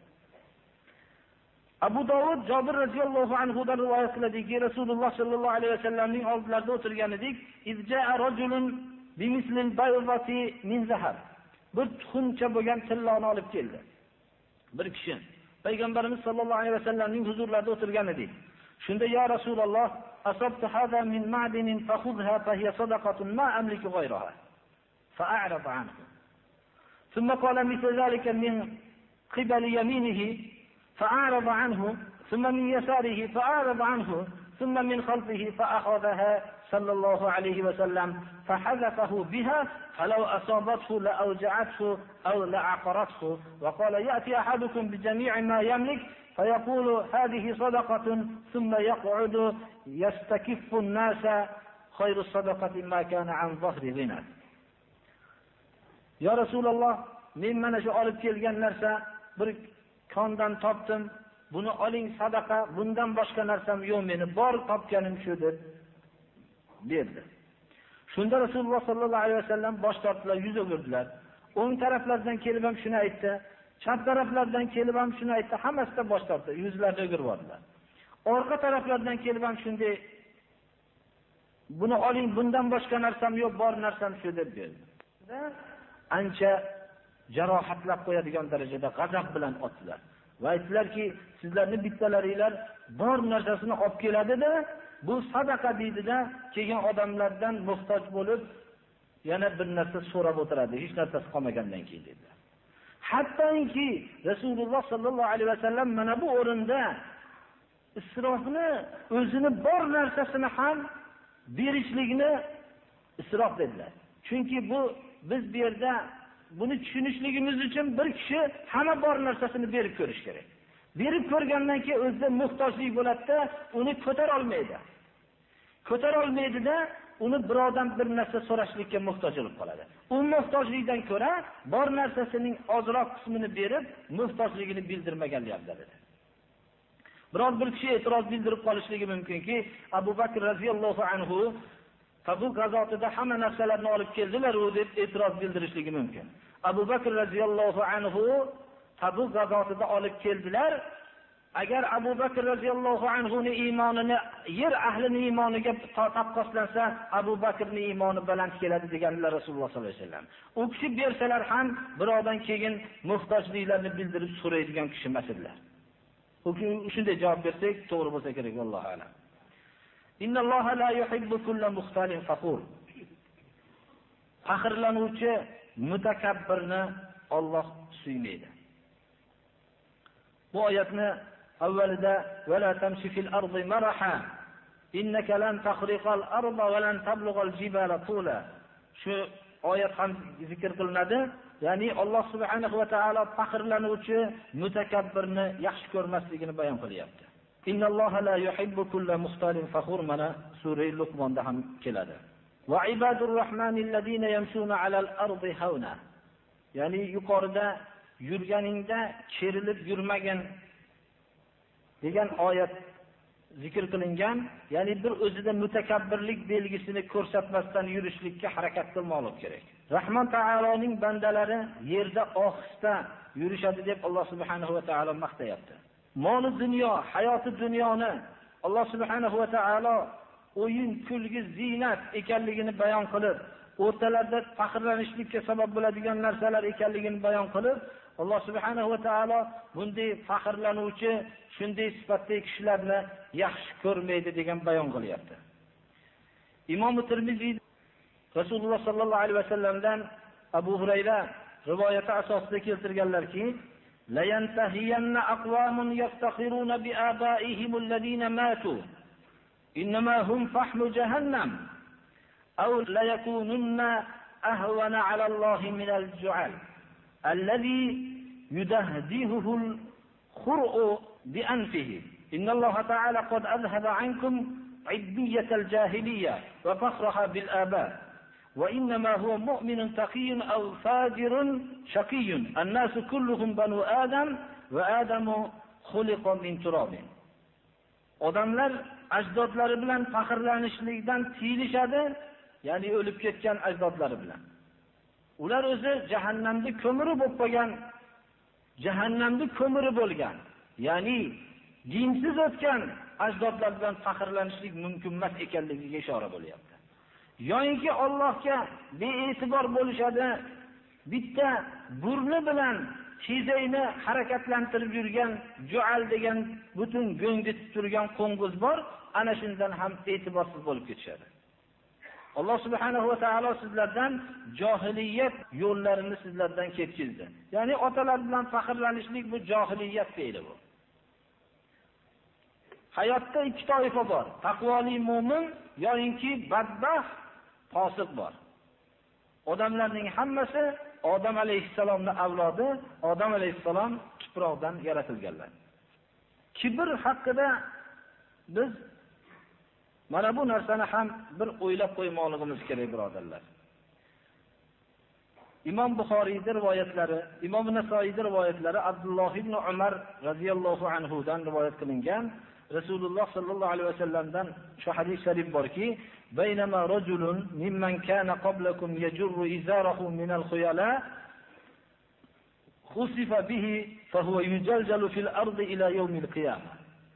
Abu Dovud Jabir radhiyallohu anhu dan rivoyat qiladiki, Rasululloh sallallohu alayhi vasallamning oldilarida o'tirgan edik. Izja'a rajulun bimislil baydati min zahab. Bir tuxumcha bo'lgan tilloni olib keldi. Bir kishi payg'ambarimiz sallallohu alayhi vasallamning huzurlarida o'tirgan edik. Shunda ya Rasululloh, asabtu hada min ma'dinin fakhudha fa hiya sadaqatun ma amliku ghayraha. Fa'arada anhu. Thumma qala mithla zalika min qibali yaminihi فأعرض عنه ثم من يساره فأعرض عنه ثم من خلفه فأخذها صلى الله عليه وسلم فحذفه بها فلو أصابته لأوجعته أو لعقرته وقال يأتي أحدكم بجميع ما يملك فيقول هذه صدقة ثم يقعد يستكف الناس خير الصدقة ما كان عن ظهر غنى. يا رسول الله من شو olib kelgan narsa bir kondan topdim, buni oling sadaqa, bundan boshqa narsam yo'q, meni bor topganim shu deb berdi. Shunda Rasululloh sallallohu alayhi vasallam bosh tortdilar, yuz o'girdilar. O'ng taraflardan kelib ham shuni aytdi, chap taraflardan kelib ham shuni aytdi, hammasidan bosh tortdi, yuzlarini o'girib oldilar. Orqa taraflardan kelib ham shunday buni oling, bundan boshqa narsam yo'q, bor narsam shu deb berdi. Ancha jarohatlab qo'yadigan darajada g'azab bilan otdilar. Va aytdilarki, sizlarni bittalaringlar bor narsasini olib keladi-da, bu sadaqa deydi-da, kelgan odamlardan muhtoj bo'lib, yana bir narsa so'rab o'tiradi, hech narsasi qolmagandan keyin dedilar. Hattoki Rasululloh sallallohu alayhi vasallam mana bu o'rinda isrofni, o'zini bor narsasini ham berishlikni isrof dedilar. Chunki bu biz bu yerda buni tushunishligimiz uchun bir kishi hamma bor narsasini berib ko'rish kerak. Berib ko'rgandan keyin o'zida muhtojlik bo'ladi-da, uni ko'tara olmaydi. Ko'tara olmaydi-da, uni birovdan bir narsa so'rashlikka muhtoj bo'lib qoladi. U muhtojlikdan ko'ra bor narsasining ozroq qismini berib, muhtojligini bildirmaganlik afzal edi. Biroq bir kishi e'tiroz bildirib qolishligi mumkinki, Abu Bakr radhiyallohu anhu Tabuk g'azotida hamma narsalarni olib keldilar u deb e'tiroz bildirishligi mumkin. Abu Bakr radhiyallohu anhu Tabuk g'azotida olib keldilar. Agar Abu Bakr radhiyallohu anhuning iymonini yer ahlining iymoniga taqqoslansa, Abu Bakrning iymoni baland keladi deganlar Rasululloh sollallohu alayhi vasallam. U kishi bersalar ham birodan keyin muhtojliklarni bildirib so'raydigan kishi emasdilar. Shunday javob bersak to'g'ri bo'lsa kerak, vallohu a'lam. Innalloha la yuhibbu kulla muxtalin fakhur. Faxrlanuvchi mutakabbirni Alloh suymaydi. Bu oyatni avvalida va la tamshi fil ardi maraha innaka lan takhriqal arda va lan tablughal jibala tula. Shu oyat ham zikr qilinadi. Ya'ni Alloh subhanahu va taolo faxrlanuvchi mutakabbirni yaxshi ko'rmasligini bayon qilyapti. Innalloha la yuhibbu kulla muxtalin fakhur mana sura Luqmonda ham keladi. Va ibadur rahmanillazina yamshuna alal ardi hauna. Ya'ni yuqorida yurganingda cherilib yurmagin degan oyat zikr qilingan, ya'ni bir o'zida mutakabbirlik belgisini ko'rsatmasdan yurishlikka harakat qilmoq kerak. Rahmon taoloning bandalari yerda ohista yurishadi deb Alloh subhanahu va taolo maqtayapti. Mol dunyo, hayoti dunyoni Alloh subhanahu va taolo o'yin, kulgi, ziynat ekanligini bayon qilib, o'rtalarda faxrlanishlikka sabab bo'ladigan narsalar ekanligini bayon qilib, Alloh subhanahu va taolo bunday faxrlanuvchi, shunday sifatdagi kishilarni yaxshi ko'rmaydi degan bayon qilyapti. Imom Tirmiziy Rasululloh sallallohu alayhi vasallamdan Abu Hurayra rivoyati asosida keltirganlarki, la yantahiyanna aqwamun yaftakhiruna bi abaihim alladhina matu innama hum fahmu jahannam aw la yakununna ahwana ala Allah min al-ju'al alladhi yudahdihuhu al-khur'u bi anfihi inna Allah ta'ala qad adhhaba 'ankum 'ibbiyyat al-jahiliyyah wa fakhraha bil aba وإنما هو مؤمن تقي أو فاجر شقي الناس كلهم بنو آدم وآدم خلق من تراب. Odamlar ajdodlari bilan faxrlanishlikdan tiyilishadi, ya'ni o'lib ketgan ajdodlari bilan. Ular o'zi jahannamda ko'miri bo'lib qolgan, jahannamda ko'miri bo'lgan, ya'ni dinsiz o'tgan ajdodlar bilan faxrlanishlik mumkin emas ekanligiga ishora bo'lyapti. Yo'inki Allohga bee'tibor bo'lishadi, bitta burni bilan chizayni harakatlantirib yurgan jual degan butun go'ngitib turgan qo'ng'iz bor, ana shundan ham e'tiborsiz bo'lib ketishadi. Alloh subhanahu va taolo sizlardan johiliyat yo'llarini sizlardan ketkizdi. Ya'ni otalar bilan faxrlanishlik bu johiliyat fe'li bu. Hayotda ikki toifa bor: taqvoli mu'min yo'inki badbaxt fosiq bor. Odamlarning hammasi Odam alayhissalomning avlodi, Odam alayhissalom tuproqdan yaratilganlar. Kibr haqida biz mana bu narsani ham bir o'ylab qo'ymoqligimiz kerak, birodarlar. Imom Buxoriyning rivoyatlari, Imom Nasoiyning rivoyatlari Abdulloh ibn Umar radhiyallohu anhu dan rivoyat qilingan. Rasululloh sallallohu alayhi vasallamdan shu hadis sharif borki, baynama rajulun mimman kana qablakum yajurru izarahu min al-khuyala khusifa bihi fa huwa yujaljalu fil ardi ila yawm al-qiyamah.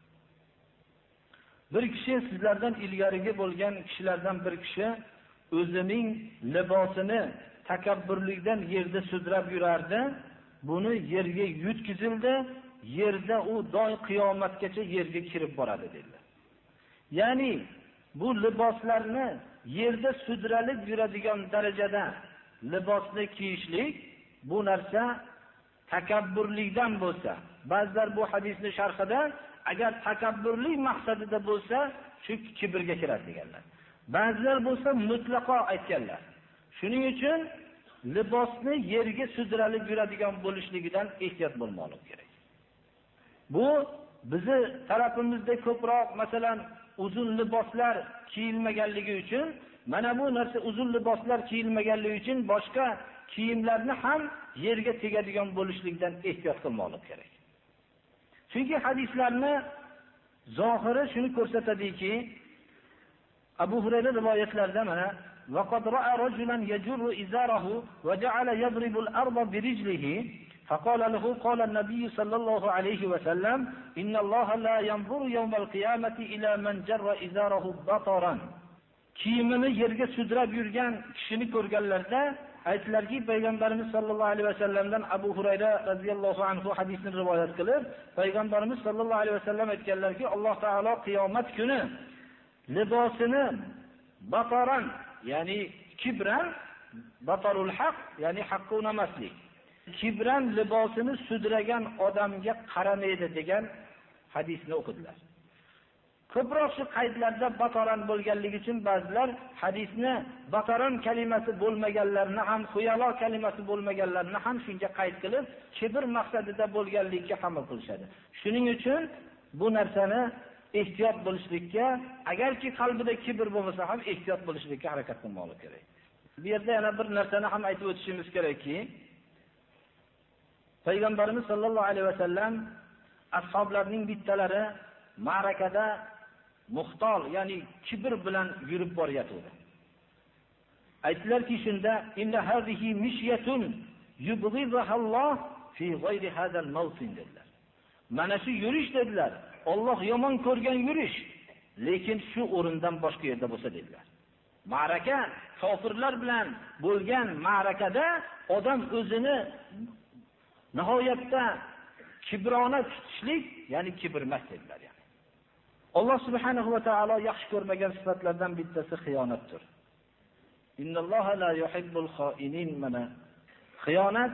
Bir kishi, sizlardan ilgarigi bo'lgan kishilardan bir kishi o'zining libosini takabburlikdan yerda sudrab yurardi. Buni yerga yutkizildi. Yerda u doy qiyomatgacha yerga kirib boradi dedilar. Ya'ni bu liboslarni yerda sudralib yuradigan darajada libosni kiyishlik, bu narsa takabburlikdan bo'lsa, ba'zilar bu hadisning sharhida agar takabburlik maqsadida bo'lsa, shu kibrga kiradi deganlar. Ba'zilar bo'lsa mutlaqo aytganlar. Shuning uchun libosni yerga sudralib yuradigan bo'lishligidan ehtiyot bo'lmoq kerak. Bu bizi tarafimizda ko'proq masalan uzun liboslar kiyilmaganligi uchun, mana bu narsa uzun liboslar kiyilmaganligi uchun boshqa kiyimlarni ham yerga tegadigan bo'lishlikdan ehtiyot qilmoq kerak. Chunki hadislarni zohiri shuni ko'rsatadiki, Abu Hurayra rivoyatlarida mana vaqad ra'a rajulan yajurru izarahu va ja'ala yadribu al-arda bi rijlihi فقال له قال النبي صلى الله عليه وسلم إن الله لا ينظر يوم القيامة إلى من جر إزاره بطرا. Kiyimini yerga sudrab yurgan kishini ko'rganlarda aytlarki, payg'ambarimiz sollallohu alayhi vasallamdan Abu Hurayra radhiyallohu anhu hadisni rivoyat qilib, payg'ambarimiz sollallohu alayhi vasallam aytganlarki, Alloh taolo qiyomat kuni libosini bataran, ya'ni kibran, batarul haq, ya'ni haqqa unamaslik, kibran libosini sudragan odamga qaramaydi degan hadisni o'qidilar. Ko'proq shu qaydlarda bataran bo'lganligi uchun ba'zilar hadisni bataran kalimasi bo'lmaganlarni ham, xuyalo kalimasi bo'lmaganlarni ham shunga qayd qilib, kibr maqsadida bo'lganligiga amal qilishadi. Shuning uchun bu narsani ehtiyot bo'lishlikka, agarki qalbida kibr bo'lmasa ham ehtiyot bo'lishlikka harakat qilmoq kerak. Bu yerda yana bir narsani ham aytib o'tishimiz kerakki, payg'ambarimiz sollallohu alayhi vasallam ashablarining bittalari ma'rakada muxtol, ya'ni kibr bilan yurib boryapti. Aytdilarki shunda inna hadhihi mishyatun yubghidahalloh fi g'ayri hadal mawtin dedilar. Mana shu yurish dedilar. Alloh yomon ko'rgan yurish, lekin shu o'rindan boshqa yerda bo'lsa dedilar. Ma'raka kofirlar bilan bo'lgan ma'rakada odam o'zini nihoyatda kibrona tutishlik, ya'ni kibrmas dedilar. Yani Alloh subhanahu va taolo yaxshi ko'rmagan sifatlardan bittasi xiyonatdir. Innalloha la yuhibbul xoinin. Mana xiyonat,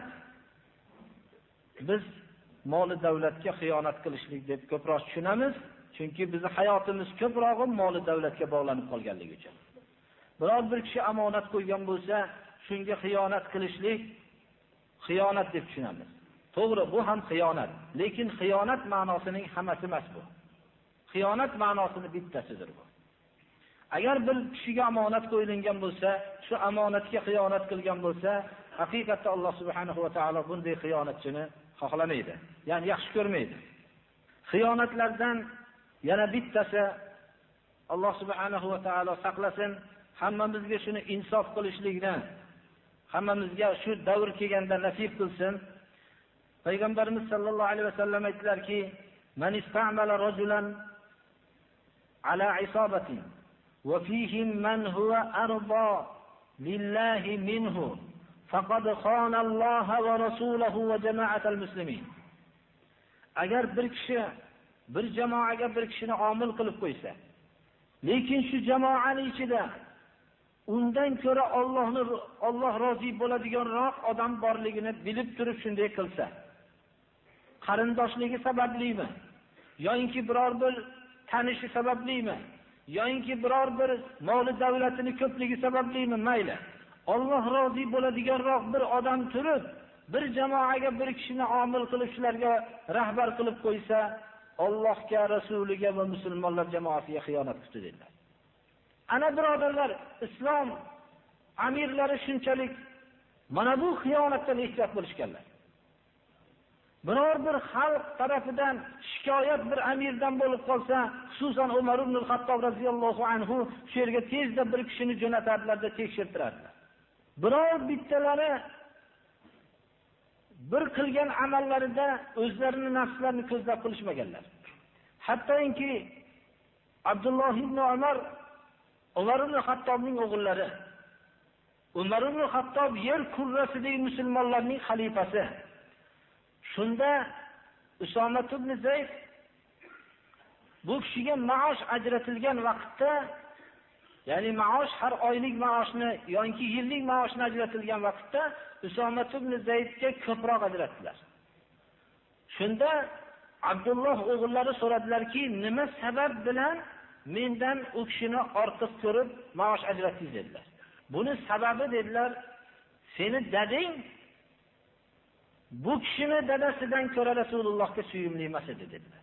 biz mol davlatga xiyonat qilishlik deb ko'proq tushunamiz, chunki bizning hayotimiz ko'proq mol davlatga bog'lanib qolganligi uchun. Biror bir kishi omonat qo'ygan bo'lsa, shunga xiyonat qilishlik xiyonat deb tushunamiz. To'g'ri, bu ham xiyonat, lekin xiyonat ma'nosining hammasi emas bu. Xiyonat ma'nosining bittasidir bu. Agar bir kishiga omonat qo'yilgan bo'lsa, shu omonatga xiyonat qilgan bo'lsa, haqiqatda Alloh subhanahu va taolo bunday xiyonatchini xohlamaydi, ya'ni yaxshi ko'rmaydi. Xiyonatlardan yana bittasi, Alloh subhanahu va taolo saqlasin, hammamizga shuni insof qilishlikni, hammamizga shu davr kelganda nasib qilsin. Payg'ambarimiz sollallohu alayhi vasallam aytdilarki, "Man istamala rajulan ala isabatin wa fihim man huwa arda lillahi minhu faqad khana Alloh va rasulahu va jama'atal muslimin." Agar bir kishi bir jamoaga bir kishini omil qilib qo'ysa, lekin shu jamoaning ichida undan ko'ra Alloh rozi bo'ladiganroq odam borligini bilib turib shunday qilsa, qarindoshligi sabablimi, yoki biror bir tanishi sabablimi, yoki biror bir moli davlatini ko'pligi sabablimi, mayli. Alloh rozi bo'ladiganroq bir odam turib, bir jamoaga bir kishini omil qilib shularga rahbar qilib qo'ysa, Allohga, rasuliga va musulmonlar jamoasiga xiyonat qildi dedilar. Ana birodarlar, islom amirlari shunchalik mana bu xiyonatdan ehtiyot bo'lishganlar. Biror bir xalq tarafidan shikoyat bir amirdan bo'lib qolsa, xususan Umar ibn al-Xattob radhiyallohu anhu shu yerga tezda bir kishini jo'natardilar-da tekshirtirardilar. Biror bittalari bir qilgan amallarida o'zlarini nafslarini ko'zlab qilishmaganlar. Hattoki Abdulloh ibn Umar ibn Xattobning o'g'illari. Umar ibn Xattob yer kurrasidagi musulmonlarning xalifasi. Shunda Usoma ibn Zayd bu kishiga maosh ajratilgan vaqtda, ya'ni maosh har oylik maoshni yoki yillik maoshni ajratilgan vaqtda Usoma ibn Zaydga ko'proq ajratdilar. Shunda Abdulloh o'g'illari so'radilarki, nima sabab bilan mendan u kishini ortiq ko'rib maosh ajratdingiz dedilar. Buni sababi dedilar, seni dadang bu kishini dadasidan ko'ra Rasulullohga suyumli emas edi dedilar.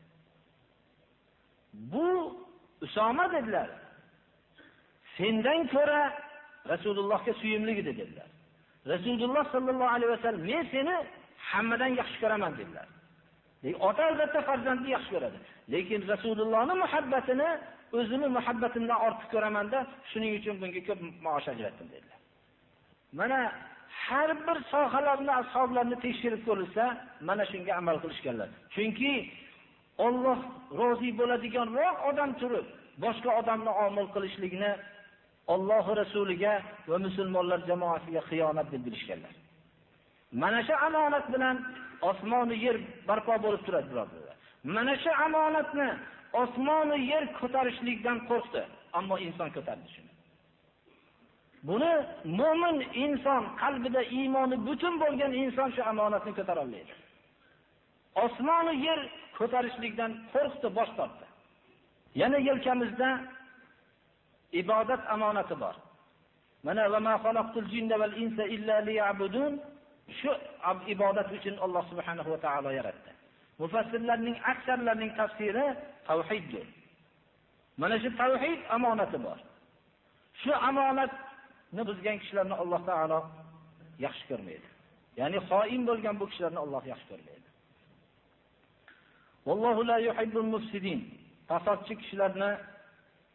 Bu Usoma dedilar, sendan ko'ra Rasulullohga suyumli edi dedilar. Rasululloh sallallohu alayhi vasallam men seni hammadan yaxshi ko'raman dedilar. Ota albatta farzandni yaxshi ko'radi, lekin Rasulullohning muhabbatini o'zini muhabbatimdan ortiq ko'raman-da, shuning uchun bunga ko'p maosh ajratdim dedilar. Mana har bir sohalarni ashoblarni tekshirib ko'rilsa, mana shunga amal qilishganlar. Chunki Alloh rozi bo'ladiganroq odam turib, boshqa odamni omil qilishlikni Alloh rasuliga va musulmonlar jamoasiga xiyonat deb bilishganlar. Mana shu amonat bilan osmon va yer barpo bo'lib turadi, birodarlar. Mana shu amonatni osmon va yer ko'tarishlikdan qo'rqdi, ammo inson ko'tardi shuni. Buni mo'min inson, qalbida iymoni butun bo'lgan inson shu amonatni ko'tara olmaydi. Osmon va yer ko'tarishlikdan qo'rqdi, bosh tortdi. Yana yelkamizda ibodat amonati bor. Mana va ma xalaqtul jinna val insa illa liya'budun. Shu ibodat uchun Alloh subhanahu va taolo yaratdi. Mufassirlarning aksarlarining tafsiri tavhiddir. Mana shu tavhid amonati bor. Shu amonatni buzgan kishilarni Alloh taolo yaxshi ko'rmaydi. Ya'ni xoin bo'lgan bu kishilarni Alloh yaxshi ko'rmaydi. Vallohu la yuhibbul mufsidin. Fasodchi kishilarni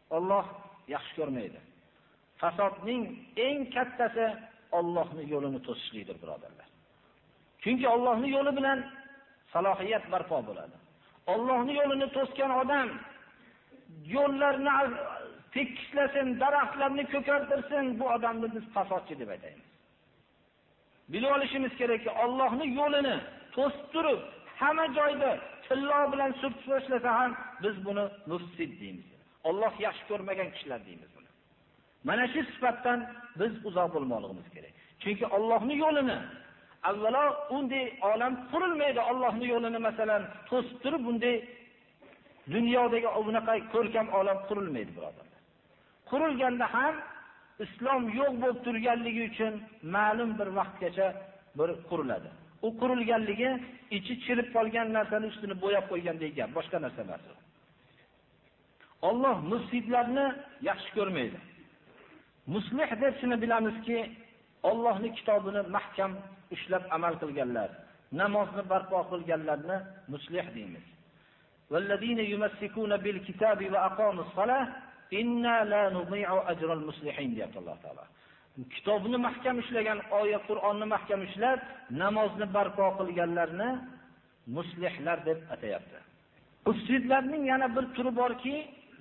Alloh yaxshi ko'rmaydi. Fasodning eng kattasi Allohning yo'lini to'sishlikdir, birodarlar. Chunki Allohning yo'li bilan salohiyat barpo bo'ladi. Allohning yo'lini to'sgan odam yo'llarni tekislasin, daraxtlarni ko'kartirsin, bu odamni biz fasodchi deb aytamiz. Bilib olishimiz kerakki, Allohning yo'lini to'sib turib, hamma joyda tillo bilan surtib tashlasa ham biz buni mufsid deymiz. Alloh yaxshi ko'rmagan kishilar deymiz buni. Mana shu sifatdan biz uzoq bo'lmoqligimiz kerak. Chunki Allohning yo'lini avvalo unday olam qurilmaydi. Allohning yo'lini masalan to'sib turib bunday dunyodagi unaqa ko'rkam olam qurilmaydi, birodarlar. Qurilganda ham islom yo'q bo'lib turganligi uchun ma'lum bir vaqtgacha bir quriladi. U qurilganligi ichi chirib qolgan narsani ustini bo'yab qo'ygandek gap, boshqa narsa emas. Alloh mufsidlarni yaxshi ko'rmaydi. Muslih deb shuni bilamizki, Allohning kitobini mahkam ushlab amal qilganlar, namozni barpo qilganlarni muslih deymiz. والذين يمسكون بالكتاب وأقاموا الصلاة إنا لا نضيع أجر المصلحين deyapti Alloh taolo. Kitobni mahkam ushlagan, oyat Qur'onni mahkam ushlab, namozni barpo qilganlarni muslihlar deb atayapti. Mufsidlarning yana bir turi borki,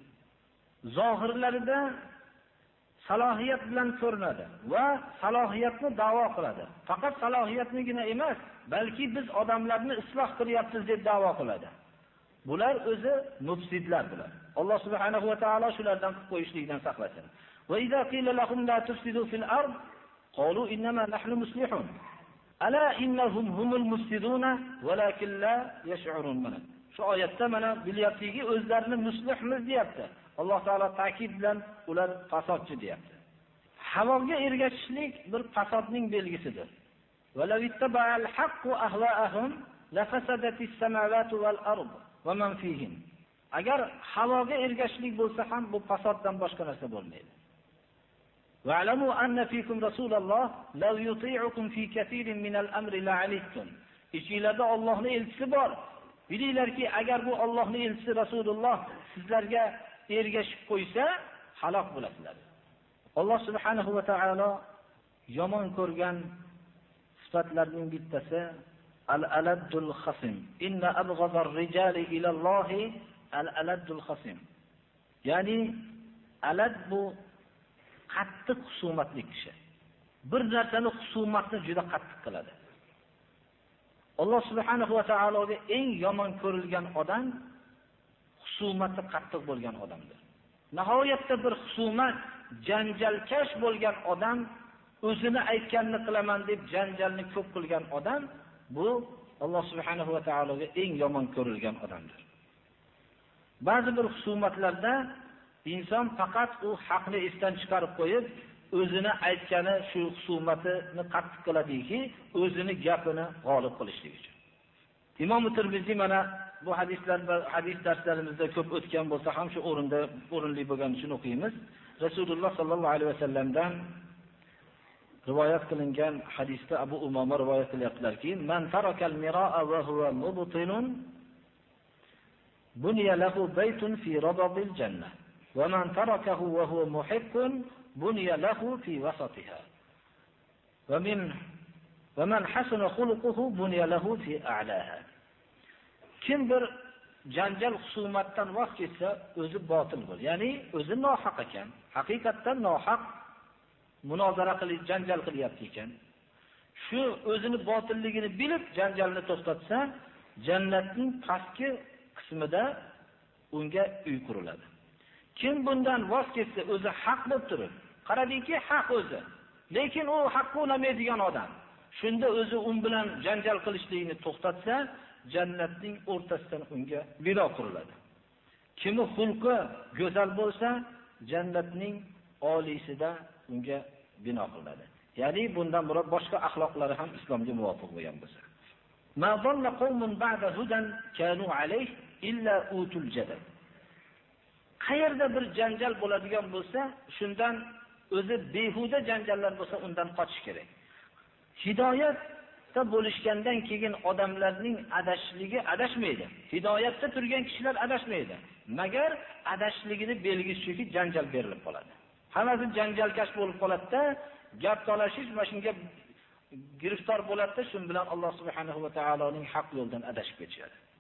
zohirlarida salohiyat bilan ko'rinadi va salohiyatni da'vo qiladi. Faqat salohiyatnigina emas, balki biz odamlarni isloh qilyapmiz deb da'vo qiladi. Bular o'zi mufsidlar bular. Alloh subhanahu va taolo shulardan qilib qo'yishlikdan saqlasin. Va idza qila lahum la tufsidu fil ard qalu innama nahnu muslihun. Ala innahum humul mufsiduna walakin la yash'urun. Shu oyatda mana bilyaptiki, o'zlarini muslihmiz deyapti. Alloh taolo ta'kid bilan ular fasodchi deyapti. Havoga ergashishlik bir fasodning belgisidir. Walaw ittaba'al haqqu ahwa'ahum lafasadatis samawati wal ard va man fihin. Agar havoga ergashishlik bo'lsa ham bu fasoddan boshqa narsa bo'lmaydi. Wa'lamu anna fikum rasululloh law yuti'ukum fi katirin min al-amri la'anittum. Ichingizda Allohning elchisi bor. Bilinglarki, agar bu Allohning elchisi Rasululloh sizlarga ergashib qo'ysa, halok bo'lasizlar. Alloh subhanahu va taolo yomon ko'rgan sifatlarning bittasi al-aladdul khasim. Inna abghadar rijali ila Allohi al-aladdul khasim. Ya'ni alad bu qattiq husumatli kishi. Bir narsani husumatni juda qattiq qiladi. Alloh subhanahu va taologa eng yomon ko'rilgan odam husumati qattiq bo'lgan odamdir. Nihoyatda bir husumat, janjalkash bo'lgan odam, o'zini aytganini qilaman deb janjalni ko'p qilgan odam, bu Alloh subhanahu va taologa eng yomon ko'rilgan odamdir. Ba'zi bir husumatlarda inson faqat u haqni esdan chiqarib qo'yib, o'zini aytgani shu husumatini qattiq qiladiki, o'zini gapini g'olib qilishlik uchun. Imom Tirmiziy mana bu hadis darslarimizda ko'p o'tgan bo'lsa ham shu o'rinli bo'lgani uchun o'qiymiz. Rasululloh sallallohu alayhi vasallamdan rivoyat qilingan hadisda Abu Umoma rivoyat qilyaptilarki, "Man tarakal miraa va huwa mubtilun bunya lahu baytun fi rababil jannah wa man tarakahu wa huwa muhiqqun bunya lahu fi wasatiha wa man hasana khuluquhu bunya lahu fi a'laha." Kim bir janjal husumatdan voz kechsa, o'zi botil bo'l. Ya'ni o'zi nohaq ekan, haqiqatdan nohaq munozara qilib janjal qilyapti ekan. Shu o'zini botilligini bilib janjalni to'xtatsa, jannatning pastki qismida unga uy quriladi. Kim bundan voz kechsa, o'zi haq bo'lib turib, qaradiki haq o'zi, lekin u haqqa unamaydigan odam. Shunda o'zi bilan janjal qilishlikni to'xtatsa, jannatning o'rtasidan unga bino quriladi. Kimi xulqi go'zal bo'lsa, jannatning oliysida unga bino qilinadi. Ya'ni bundan murod boshqa axloqlari ham islomga muvofiq bo'lgan bo'lsa. Ma dalla qawmun ba'da hudan kanu alayh illa utul jadal. Qayerda bir janjal bo'ladigan bo'lsa, shundan o'zi behuda janjallar bo'lsa, undan qochish kerak. Hidoyat hidoyatda bo'lishgandan keyin odamlarning adashmaydi. Hidoyatda turgan kishilar adashmaydi. Magar adashligini belgisi shuki, janjal berilib qoladi. Hammasi janjalkash bo'lib qoladi-da, gap talashish va shunga giriftor bo'ladi-da, shu bilan Alloh subhanahu va taoloning haq yo'ldan adashib ketishadi.